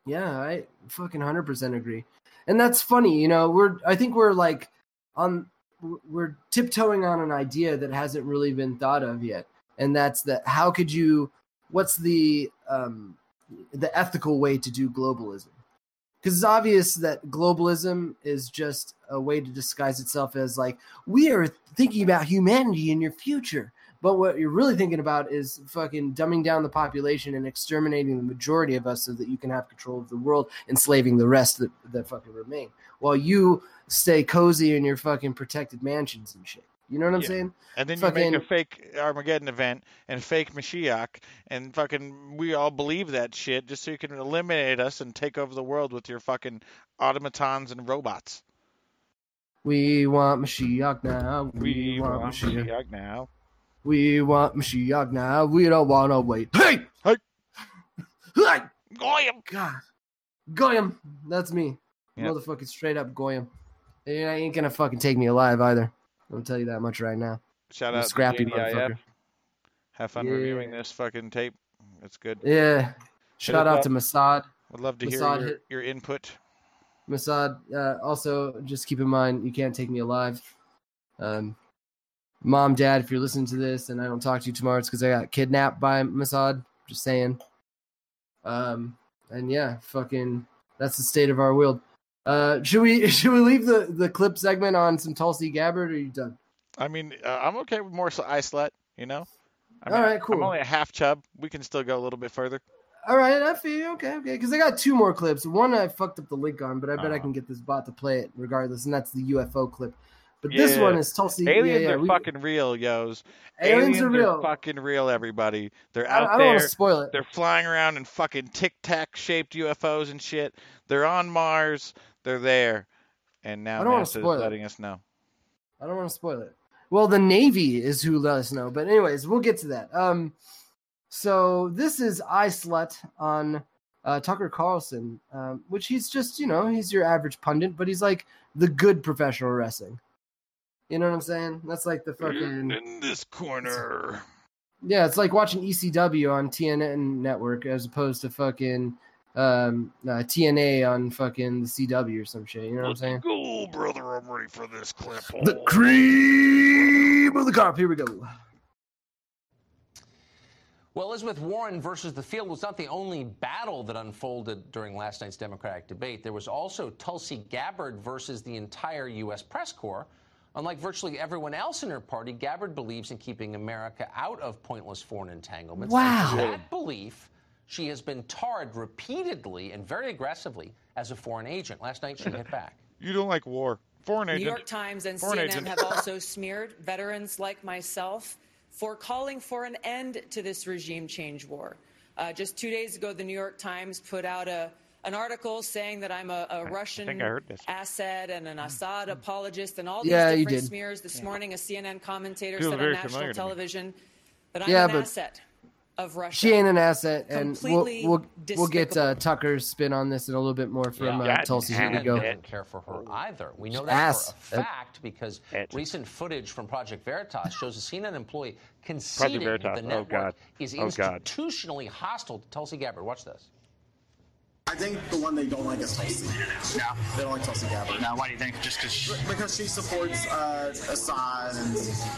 Yeah, I fucking one hundred percent agree. And that's funny, you know, we're I think we're like on we're tiptoeing on an idea that hasn't really been thought of yet. And that's that how could you what's the um the ethical way to do globalism? Because it's obvious that globalism is just a way to disguise itself as like, we are thinking about humanity in your future. But what you're really thinking about is fucking dumbing down the population and exterminating the majority of us so that you can have control of the world, enslaving the rest that, that fucking remain. While you stay cozy in your fucking protected mansions and shit. You know what I'm Yeah. saying? And then fucking, you make a fake Armageddon event and fake Mashiach, and fucking we all believe that shit just so you can eliminate us and take over the world with your fucking automatons and robots. We want Mashiach now. We, We want, want Mashiach. Mashiach now. We want Mashiach now. We don't want to wait. Hey! Hey! Hey! Goyim! God. Goyim. That's me. Yep. Motherfucking straight up Goyim. It ain't gonna fucking take me alive either. I'll tell you that much right now. Shout I'm a out scrappy to J D I F. motherfucker. Have fun Yeah. reviewing this fucking tape. It's good. Yeah. Hit Shout us out up. to Mossad. Would love to hear Mossad your, hit- your input. Mossad, uh, also, just keep in mind, you can't take me alive. Um, Mom, Dad, if you're listening to this and I don't talk to you tomorrow, it's because I got kidnapped by Mossad. Just saying. Um, and yeah, fucking, that's the state of our world. Uh, should we should we leave the, the clip segment on some Tulsi Gabbard, or are you done? I mean, uh, I'm okay with more I slut, you know? I All mean, right, cool. I'm only a half chub. We can still go a little bit further. All right, I feel you. Okay, okay. Because I got two more clips. One I fucked up the link on, but I bet I Uh-huh. can get this bot to play it regardless, and that's the U F O clip. But this Yeah. one is Tulsi. Aliens yeah, yeah, are we- fucking real, yos. Aliens are real. fucking real, everybody. They're I- out I don't there. wanna spoil it. They're flying around in fucking Tic Tac shaped U F Os and shit. They're on Mars. They're there. And now I don't wanna NASA is spoil it. letting us know. I don't want to spoil it. Well, the Navy is who let us know. But anyways, we'll get to that. Um, so this is I Slut on uh, Tucker Carlson, um, which he's just, you know, he's your average pundit, but he's like the good professional wrestling. You know what I'm saying? That's like the fucking... In this corner. Yeah, it's like watching E C W on T N N Network as opposed to fucking um, uh, T N A on fucking the C W or some shit. You know what I'm saying? Go, brother. I'm ready for this clip. The cream of the crop. Here we go. Well, Elizabeth Warren versus the field was not the only battle that unfolded during last night's Democratic debate. There was also Tulsi Gabbard versus the entire U S press corps. Unlike virtually everyone else in her party, Gabbard believes in keeping America out of pointless foreign entanglements. Wow. And for that belief, she has been tarred repeatedly and very aggressively as a foreign agent. Last night, she hit back. You don't like war. Foreign New agent. York Times and Foreign C N N agent. have also smeared veterans like myself for calling for an end to this regime change war. Uh, just two days ago, the New York Times put out a, an article saying that I'm a, a Russian think I heard this. asset and an Assad apologist and all these Yeah, you different did. smears. This morning, a C N N commentator Feels said very on familiar national to me. television that I'm Yeah, an but- asset of Russia. She ain't an asset, and we'll Completely we'll, we'll get uh, despicable. Tucker's spin on this and a little bit more from uh, Yeah. Tulsi. Here we And go. doesn't care for her either. We know that Ass. for a fact because recent footage from Project Veritas shows a C N N employee conceding that Veritas. the Oh, network God. is Oh, God. institutionally hostile to Tulsi Gabbard. Watch this. I think the one they don't like is Tulsi. No. They don't like Tulsi Gabbard. Now, why do you think? Just because Because she supports uh, Assad and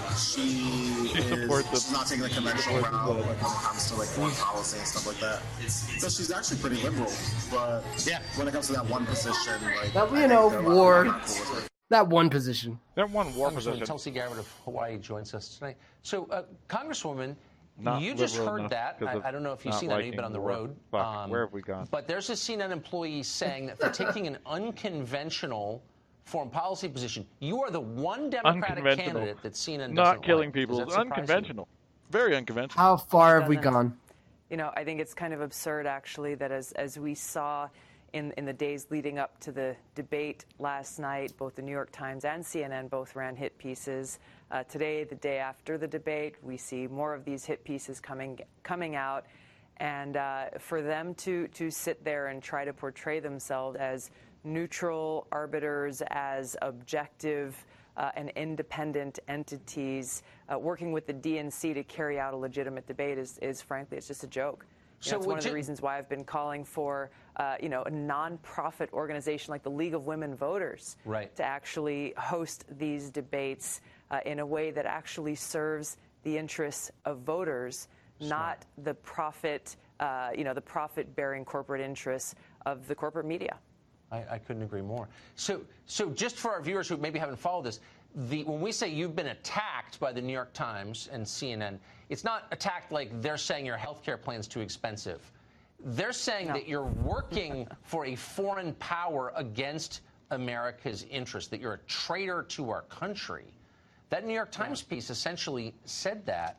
she, She is supports the- she's not taking the conventional route like, when it comes to like foreign policy and stuff like that. So she's actually pretty liberal, but Yeah. when it comes to that one position, like That, I you know, think they're war. not cool with her. That one position. That one war Congresswoman position. Tulsi Gabbard of Hawaii joins us tonight. So, uh, Congresswoman, Not you just liberal heard enough that. because I, of I don't know if you've not seen that. I know you've been liking on the war. road. Fuck, where have we gone? But there's a C N N employee saying that for taking an unconventional foreign policy position, you are the one Democratic Unconventional. candidate that C N N doesn't Not killing like. people. Does that surprise you? Unconventional. Very unconventional. How far have we doesn't. gone? You know, I think it's kind of absurd, actually, that as, as we saw in, in the days leading up to the debate last night, both the New York Times and C N N both ran hit pieces. Uh, today, the day after the debate, we see more of these hit pieces coming coming out. And uh, for them to, to sit there and try to portray themselves as neutral arbiters, as objective uh, and independent entities uh, working with the D N C to carry out a legitimate debate is, is frankly, it's just a joke. So that's one of the reasons why I've been calling for, uh, you know, a nonprofit organization like the League of Women Voters right. to actually host these debates uh, in a way that actually serves the interests of voters, Smart. not the profit, uh, you know, the profit-bearing corporate interests of the corporate media. I, I couldn't agree more. So, so just for our viewers who maybe haven't followed this, the, when we say you've been attacked by the New York Times and C N N, it's not attacked like they're saying your health care plan's too expensive. They're saying no. that you're working for a foreign power against America's interests, that you're a traitor to our country. That New York Times yeah. piece essentially said that.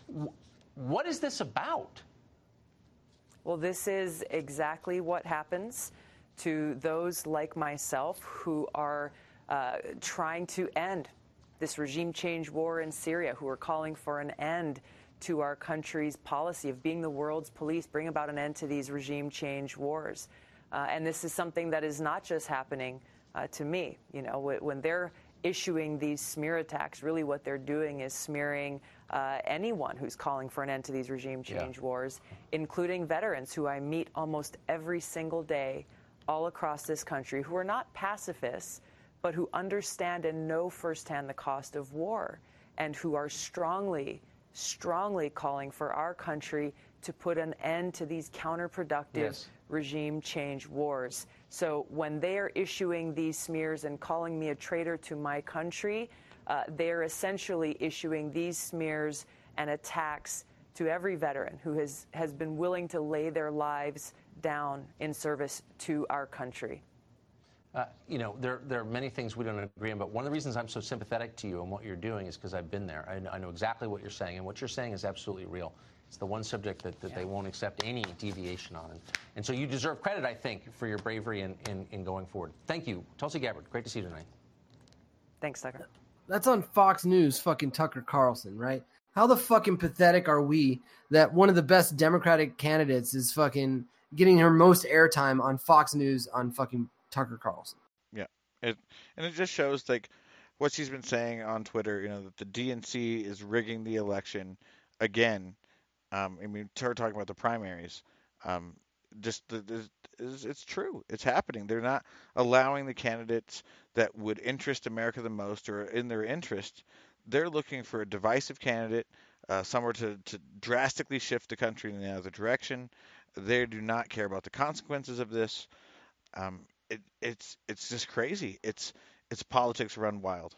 What is this about? Well, this is exactly what happens to those like myself who are uh, trying to end this regime change war in Syria, who are calling for an end to our country's policy of being the world's police, bring about an end to these regime change wars. Uh, and this is something that is not just happening uh, to me. You know, when they're issuing these smear attacks, really what they're doing is smearing uh, anyone who's calling for an end to these regime change yeah. wars, including veterans who I meet almost every single day all across this country, who are not pacifists, but who understand and know firsthand the cost of war, and who are strongly, strongly calling for our country to put an end to these counterproductive yes. regime change wars. So when they are issuing these smears and calling me a traitor to my country, uh, they are essentially issuing these smears and attacks to every veteran who has, has been willing to lay their lives down in service to our country. Uh, you know, there, there are many things we don't agree on, but one of the reasons I'm so sympathetic to you and what you're doing is because I've been there. I know, I know exactly what you're saying, and what you're saying is absolutely real. It's the one subject that, that yeah. they won't accept any deviation on. And, and so you deserve credit, I think, for your bravery in, in, in going forward. Thank you. Tulsi Gabbard, great to see you tonight. Thanks, Tucker. That's on Fox News, fucking Tucker Carlson, right? How the fucking pathetic are we that one of the best Democratic candidates is fucking getting her most airtime on Fox News on fucking Tucker Carlson? Yeah, it and it just shows like what she's been saying on Twitter. You know that the D N C is rigging the election again. Um, I mean, her talking about the primaries. Um, just the, the, it's, it's true. It's happening. They're not allowing the candidates that would interest America the most or in their interest. They're looking for a divisive candidate, uh, somewhere to, to drastically shift the country in the other direction. They do not care about the consequences of this. Um, it, it's it's just crazy. It's it's politics run wild.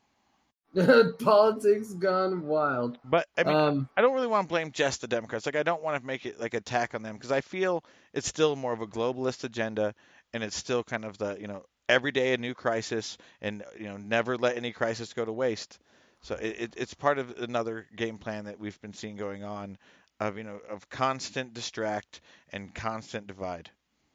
Politics gone wild. But I mean, um, I don't really want to blame just the Democrats. Like, I don't want to make it like attack on them because I feel it's still more of a globalist agenda, and it's still kind of the you know every day a new crisis, and you know never let any crisis go to waste. So it, it, it's part of another game plan that we've been seeing going on, of you know of constant distract and constant divide.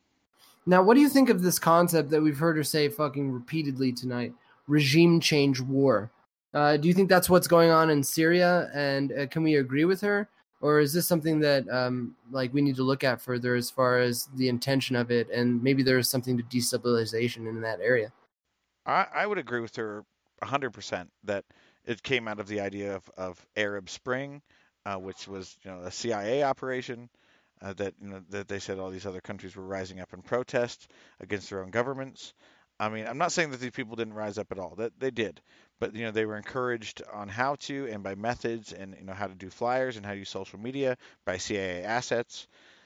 Now, what do you think of this concept that we've heard her say fucking repeatedly tonight? Regime change war. Uh, do you think that's what's going on in Syria? And uh, can we agree with her? Or is this something that um, like we need to look at further as far as the intention of it? And maybe there is something to destabilization in that area. I, I would agree with her one hundred percent that it came out of the idea of, of Arab Spring, uh, which was you know a C I A operation. Uh, that you know that they said all these other countries were rising up in protest against their own governments. I mean, I'm not saying that these people didn't rise up at all. That they did, but you know they were encouraged on how to and by methods and you know how to do flyers and how to use social media by C I A assets.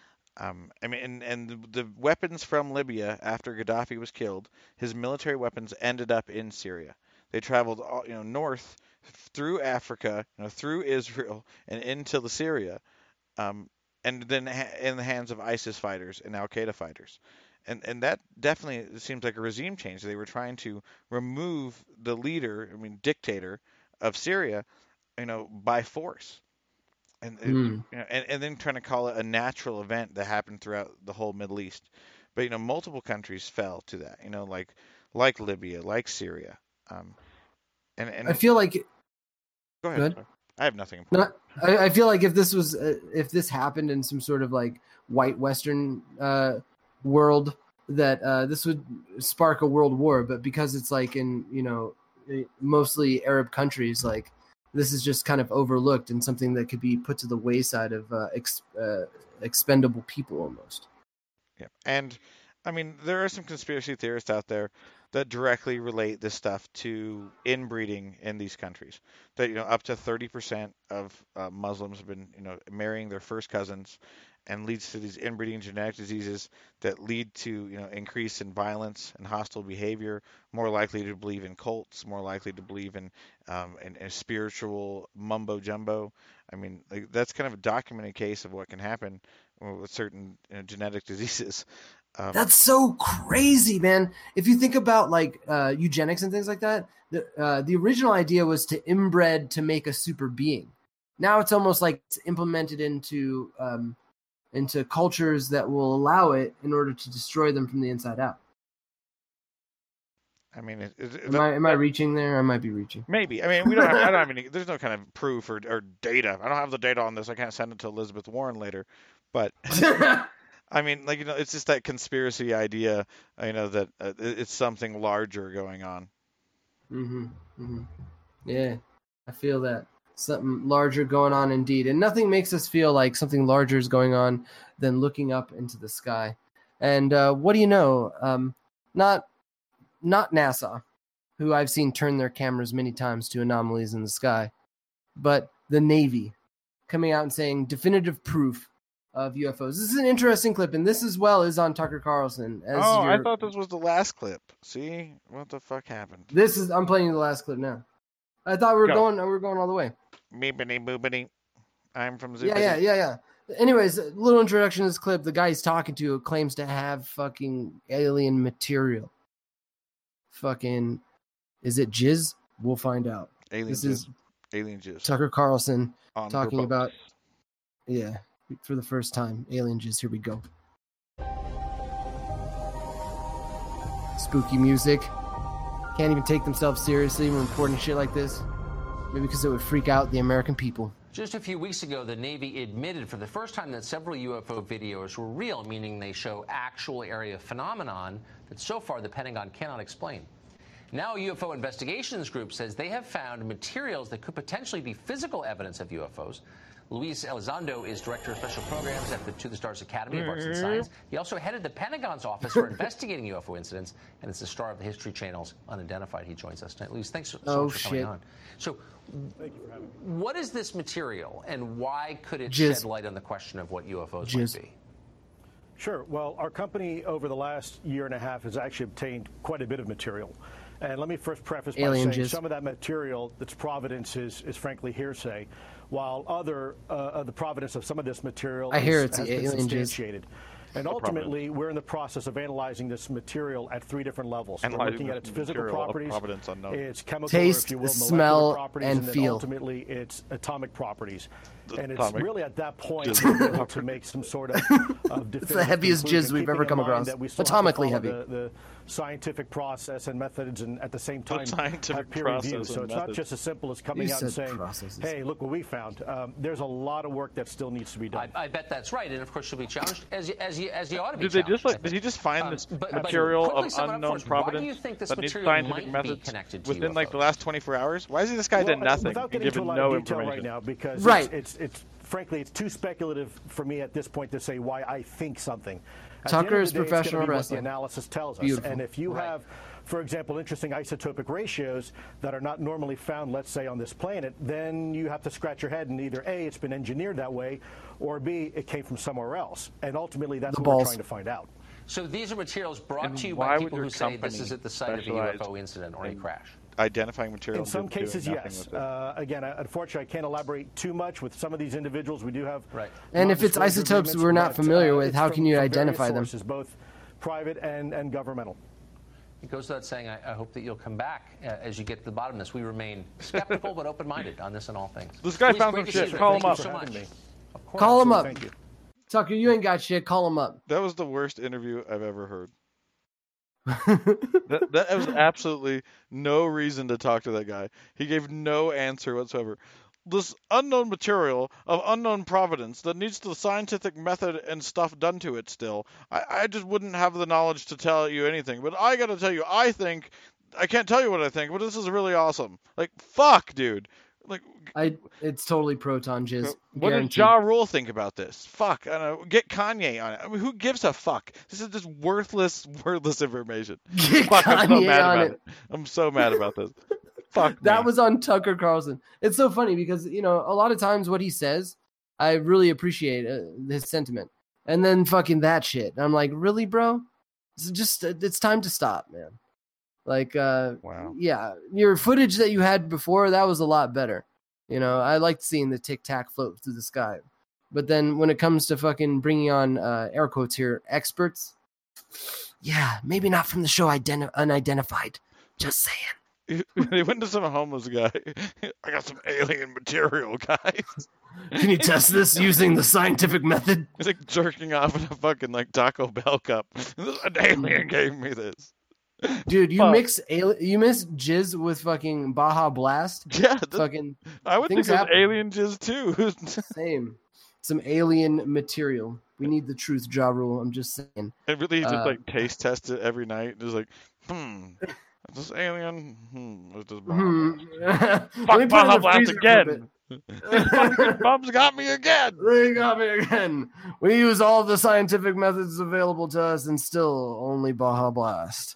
Um, I mean, and, and the, the weapons from Libya after Gaddafi was killed, his military weapons ended up in Syria. They traveled all, you know north through Africa, you know through Israel and into the Syria. Um, and then in the hands of ISIS fighters and Al-Qaeda fighters. And and that definitely seems like a regime change. They were trying to remove the leader, I mean, dictator of Syria, you know, by force. And, mm. you know, and, and then trying to call it a natural event that happened throughout the whole Middle East. But, you know, multiple countries fell to that, you know, like like Libya, like Syria. Um, and, and I feel like... Go ahead. Go I have nothing important. No, I, I feel like if this was uh, if this happened in some sort of like white Western uh, world, that uh, this would spark a world war. But because it's like in you know mostly Arab countries, like this is just kind of overlooked and something that could be put to the wayside of uh, ex, uh, expendable people almost. Yeah, and I mean, there are some conspiracy theorists out there that directly relate this stuff to inbreeding in these countries. That, you know, up to thirty percent of uh, Muslims have been, you know, marrying their first cousins, and leads to these inbreeding genetic diseases that lead to, you know, increase in violence and hostile behavior, more likely to believe in cults, more likely to believe in um, in, in spiritual mumbo jumbo. I mean, like, that's kind of a documented case of what can happen with certain, you know, genetic diseases. Um, That's so crazy, man. If you think about like uh, eugenics and things like that, the uh, the original idea was to inbred to make a super being. Now it's almost like it's implemented into um, into cultures that will allow it in order to destroy them from the inside out. I mean, it, it, Am that, I am I reaching there? I might be reaching. Maybe. I mean, we don't have. I don't have any. There's no kind of proof or, or data. I don't have the data on this. I can't send it to Elizabeth Warren later. But I mean, like, you know, it's just that conspiracy idea. You know, that uh, it's something larger going on. Mm-hmm. Mm-hmm. Yeah, I feel that something larger going on indeed, and nothing makes us feel like something larger is going on than looking up into the sky. And uh, what do you know? Um, not. Not NASA, who I've seen turn their cameras many times to anomalies in the sky, but the Navy coming out and saying definitive proof of U F Os. This is an interesting clip, and this as well is on Tucker Carlson. As oh, I your... thought this was the last clip. See, what the fuck happened? This is. I'm playing you the last clip now. I thought we were Go. going. We were going all the way. Meepity boopity. I'm from Zoopity. Yeah, yeah, yeah, yeah. Anyways, a little introduction to this clip. The guy he's talking to claims to have fucking alien material. Fucking, is it jizz? We'll find out. Alien this jizz. is Alien jizz. Tucker Carlson On talking purpose. about, yeah, for the first time, alien jizz. Here we go. Spooky music. Can't even take themselves seriously when reporting shit like this. Maybe because it would freak out the American people. Just a few weeks ago, the Navy admitted for the first time that several U F O videos were real, meaning they show actual area phenomenon that so far the Pentagon cannot explain. Now a U F O investigations group says they have found materials that could potentially be physical evidence of U F Os. Luis Elizondo is Director of Special Programs at the To the Stars Academy of Arts and Science. He also headed the Pentagon's Office for Investigating U F O Incidents, and is the star of the History Channel's Unidentified. He joins us tonight. Luis, thanks so, so Oh, much for coming shit. on. So, what is this material, and why could it Jizz. shed light on the question of what U F Os Jizz. might be? Sure. Well, our company over the last year and a half has actually obtained quite a bit of material. And let me first preface by Alien saying jizz. some of that material that's providence is, is frankly hearsay, while other uh, uh, the providence of some of this material I hear is, it's has been alien jizz. substantiated. And ultimately, we're in the process of analyzing this material at three different levels. We're Analyzing looking at its this physical material of properties, providence unknown. its chemical, Taste, or if you will, the molecular smell, properties, and and then feel. ultimately its atomic properties. The and it's atomic really at that point jizz. that we're able to make some sort of, of definitive It's the heaviest conclusion, jizz we've keeping ever in come mind across. that we still have to Atomically follow heavy. The, the scientific process and methods, and at the same The time scientific have peer process review. So and it's not methods. just as simple as coming You out and said saying, processes. "Hey, look what we found." Um, there's a lot of work that still needs to be done. I, I bet that's right, and of course, she'll be challenged as you, as you, as you ought to be Did they challenged. just like? I Did think. he just find Um, this but- but material quickly of sum it up for unknown us. providence Why do you think this that needs material scientific might be methods connected to within U F like the Os? last twenty-four hours? Why has this guy done Well, nothing without and getting into a given lot no of detail information? right now, because Right. it's, it's, it's frankly it's too speculative for me at this point to say why I think something. At Tucker the end of is the day, it's professional gonna be what wrestling. the analysis tells us, Beautiful. and if you have, for example, interesting isotopic ratios that are not normally found, let's say, on this planet, then you have to scratch your head and either A, it's been engineered that way, or B, it came from somewhere else, and ultimately that's The what we're balls. trying to find out. So these are materials brought And to you why by would people your who say this company is at the site of a U specialize F O incident or a in crash. Identifying material. In and some doing cases, nothing yes. with it. Uh, again, I- unfortunately, I can't elaborate too much with some of these individuals. We do have Right. And if it's non-disclosure isotopes agreements, we're not but, familiar uh, with, it's how from- can you from various identify them? sources, both private and, and governmental. It goes without saying, I, I hope that you'll come back uh, as you get to the bottom of this. We remain skeptical but open-minded on this and all things. This guy Luis, found great some to see shit. you. Call Thank him you up. so For much. having me. Of course. Call him up. Thank you. Tucker, you ain't got shit. Call him up. That was the worst interview I've ever heard. that, that was absolutely no reason to talk to that guy. He gave no answer whatsoever. This unknown material of unknown providence that needs the scientific method and stuff done to it still. I, I just wouldn't have the knowledge to tell you anything. But I gotta tell you, I think, I can't tell you what I think, but this is really awesome. Like, fuck, dude. Like, I, it's totally proton jizz. what guaranteed. does Ja Rule think about this? Fuck, I don't know. Get Kanye on it. I mean, who gives a fuck? This is just worthless, worthless information. Get Fuck, I'm so Kanye mad on about it. it. I'm so mad about this. Fuck. That me. was on Tucker Carlson. It's so funny because, you know, a lot of times what he says, I really appreciate uh, his sentiment. And then fucking that shit. I'm like, really, bro? It's just, it's time to stop, man. Like, uh, wow. Yeah, your footage that you had before, that was a lot better. You know, I liked seeing the Tic Tac float through the sky. But then when it comes to fucking bringing on, uh, air quotes here, experts, yeah, maybe not from the show identi- Unidentified. Just saying. He went to some homeless guy. I got some alien material, guys. Can you test this using the scientific method? He's like jerking off in a fucking like Taco Bell cup. An alien gave me this. Dude, you Fuck. mix ali- you mix jizz with fucking Baja Blast. Yeah, that, fucking. I would think things it was happen. alien jizz too. Same, some alien material. We need the truth, Ja Rule. I'm just saying. And really, he just Uh, like taste test it every night. Just like, hmm, is this alien? Hmm, is this Hmm. Baja? Let me Fuck put it in Baja the Blast freezer for a again. Fucking bums got me again. They got me again. We use all the scientific methods available to us, and still only Baja Blast.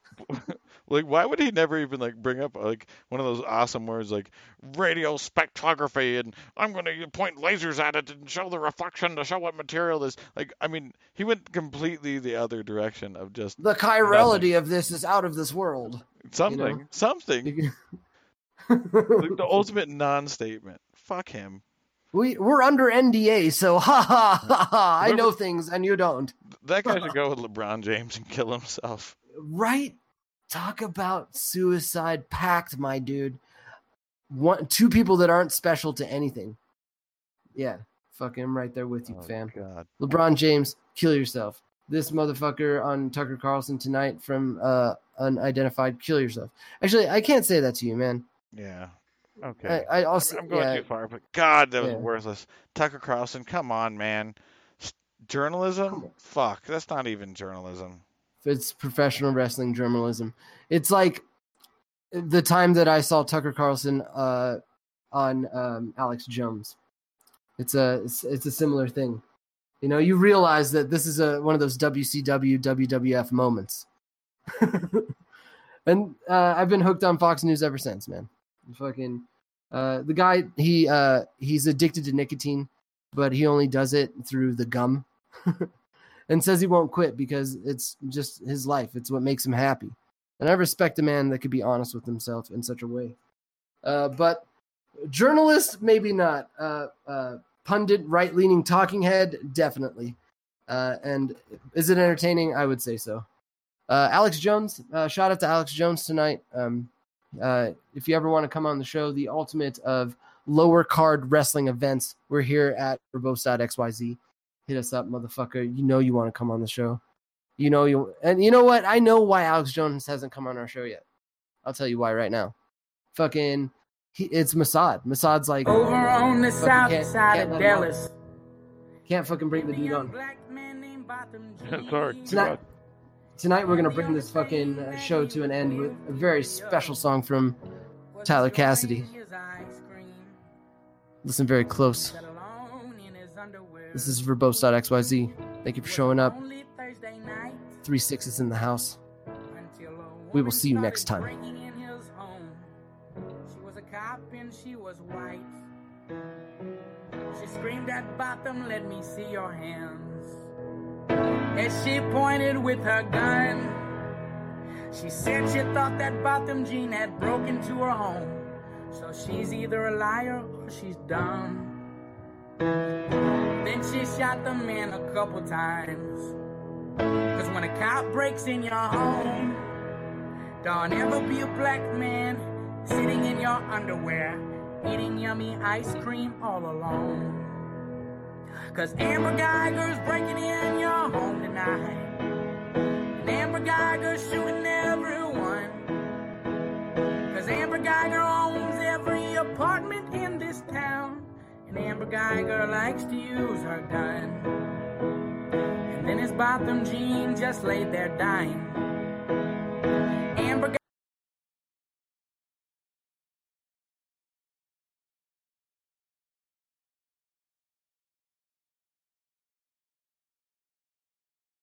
Like, why would he never even like bring up like one of those awesome words like radio spectrography and I'm going to point lasers at it and show the reflection to show what material it is? Like, I mean, he went completely the other direction of just The chirality of this is out of this world. something, You know? something. Like the ultimate non-statement. Fuck him. We we're under N D A, so ha ha ha ha. I know things and you don't. That guy should go with LeBron James and kill himself. Right? Talk about suicide pact, my dude. One, two people that aren't special to anything. Yeah, fucking, I'm right there with you, Oh, fam. God. LeBron James, kill yourself. This motherfucker on Tucker Carlson tonight from uh, Unidentified, kill yourself. Actually, I can't say that to you, man. Yeah. Okay. I, I also, I'm going yeah, too far, but God, that was Yeah. worthless. Tucker Carlson, come on, man. S- Journalism? Fuck, that's not even journalism. It's professional wrestling journalism. It's like the time that I saw Tucker Carlson uh, on um, Alex Jones. It's a it's, it's a similar thing. You know, you realize that this is a one of those W C W W W F moments. And uh, I've been hooked on Fox News ever since, man. Fucking uh, the guy, he uh, he's addicted to nicotine, but he only does it through the gum. And says he won't quit because it's just his life. It's what makes him happy. And I respect a man that could be honest with himself in such a way. Uh, but journalist, maybe not. Uh, uh, pundit, right-leaning talking head, definitely. Uh, and is it entertaining? I would say so. Uh, Alex Jones, uh, shout out to Alex Jones tonight. Um, uh, if you ever want to come on the show, the ultimate of lower card wrestling events, we're here at verbose dot x y z. Hit us up, motherfucker. You know you want to come on the show. You know you, and you know what? I know why Alex Jones hasn't come on our show yet. I'll tell you why right now. Fucking, he, it's Mossad. Mossad's like Over on the fucking south can't- side can't of let him on. Dallas. Can't fucking bring the dude on. Sorry. Tonight, tonight we're gonna bring this fucking uh, show to an end with a very special song from Tyler Cassidy. Listen very close. This is verbose dot x y z. Thank you for showing up. Three sixes in the house. We will see you next time. She was a cop and she was white. She screamed at Botham, let me see your hands. As she pointed with her gun, she said she thought that Botham Jean had broken to her home. So she's either a liar or she's dumb. Then she shot the man a couple times. Cause when a cop breaks in your home, don't ever be a black man sitting in your underwear, eating yummy ice cream all alone. Cause Amber Geiger's breaking in your home tonight. And Amber Geiger's shooting everyone. Cause Amber Geiger owns every apartment in this town. And Amber Geiger likes to use her gun. And then his Botham Jean just laid there dying.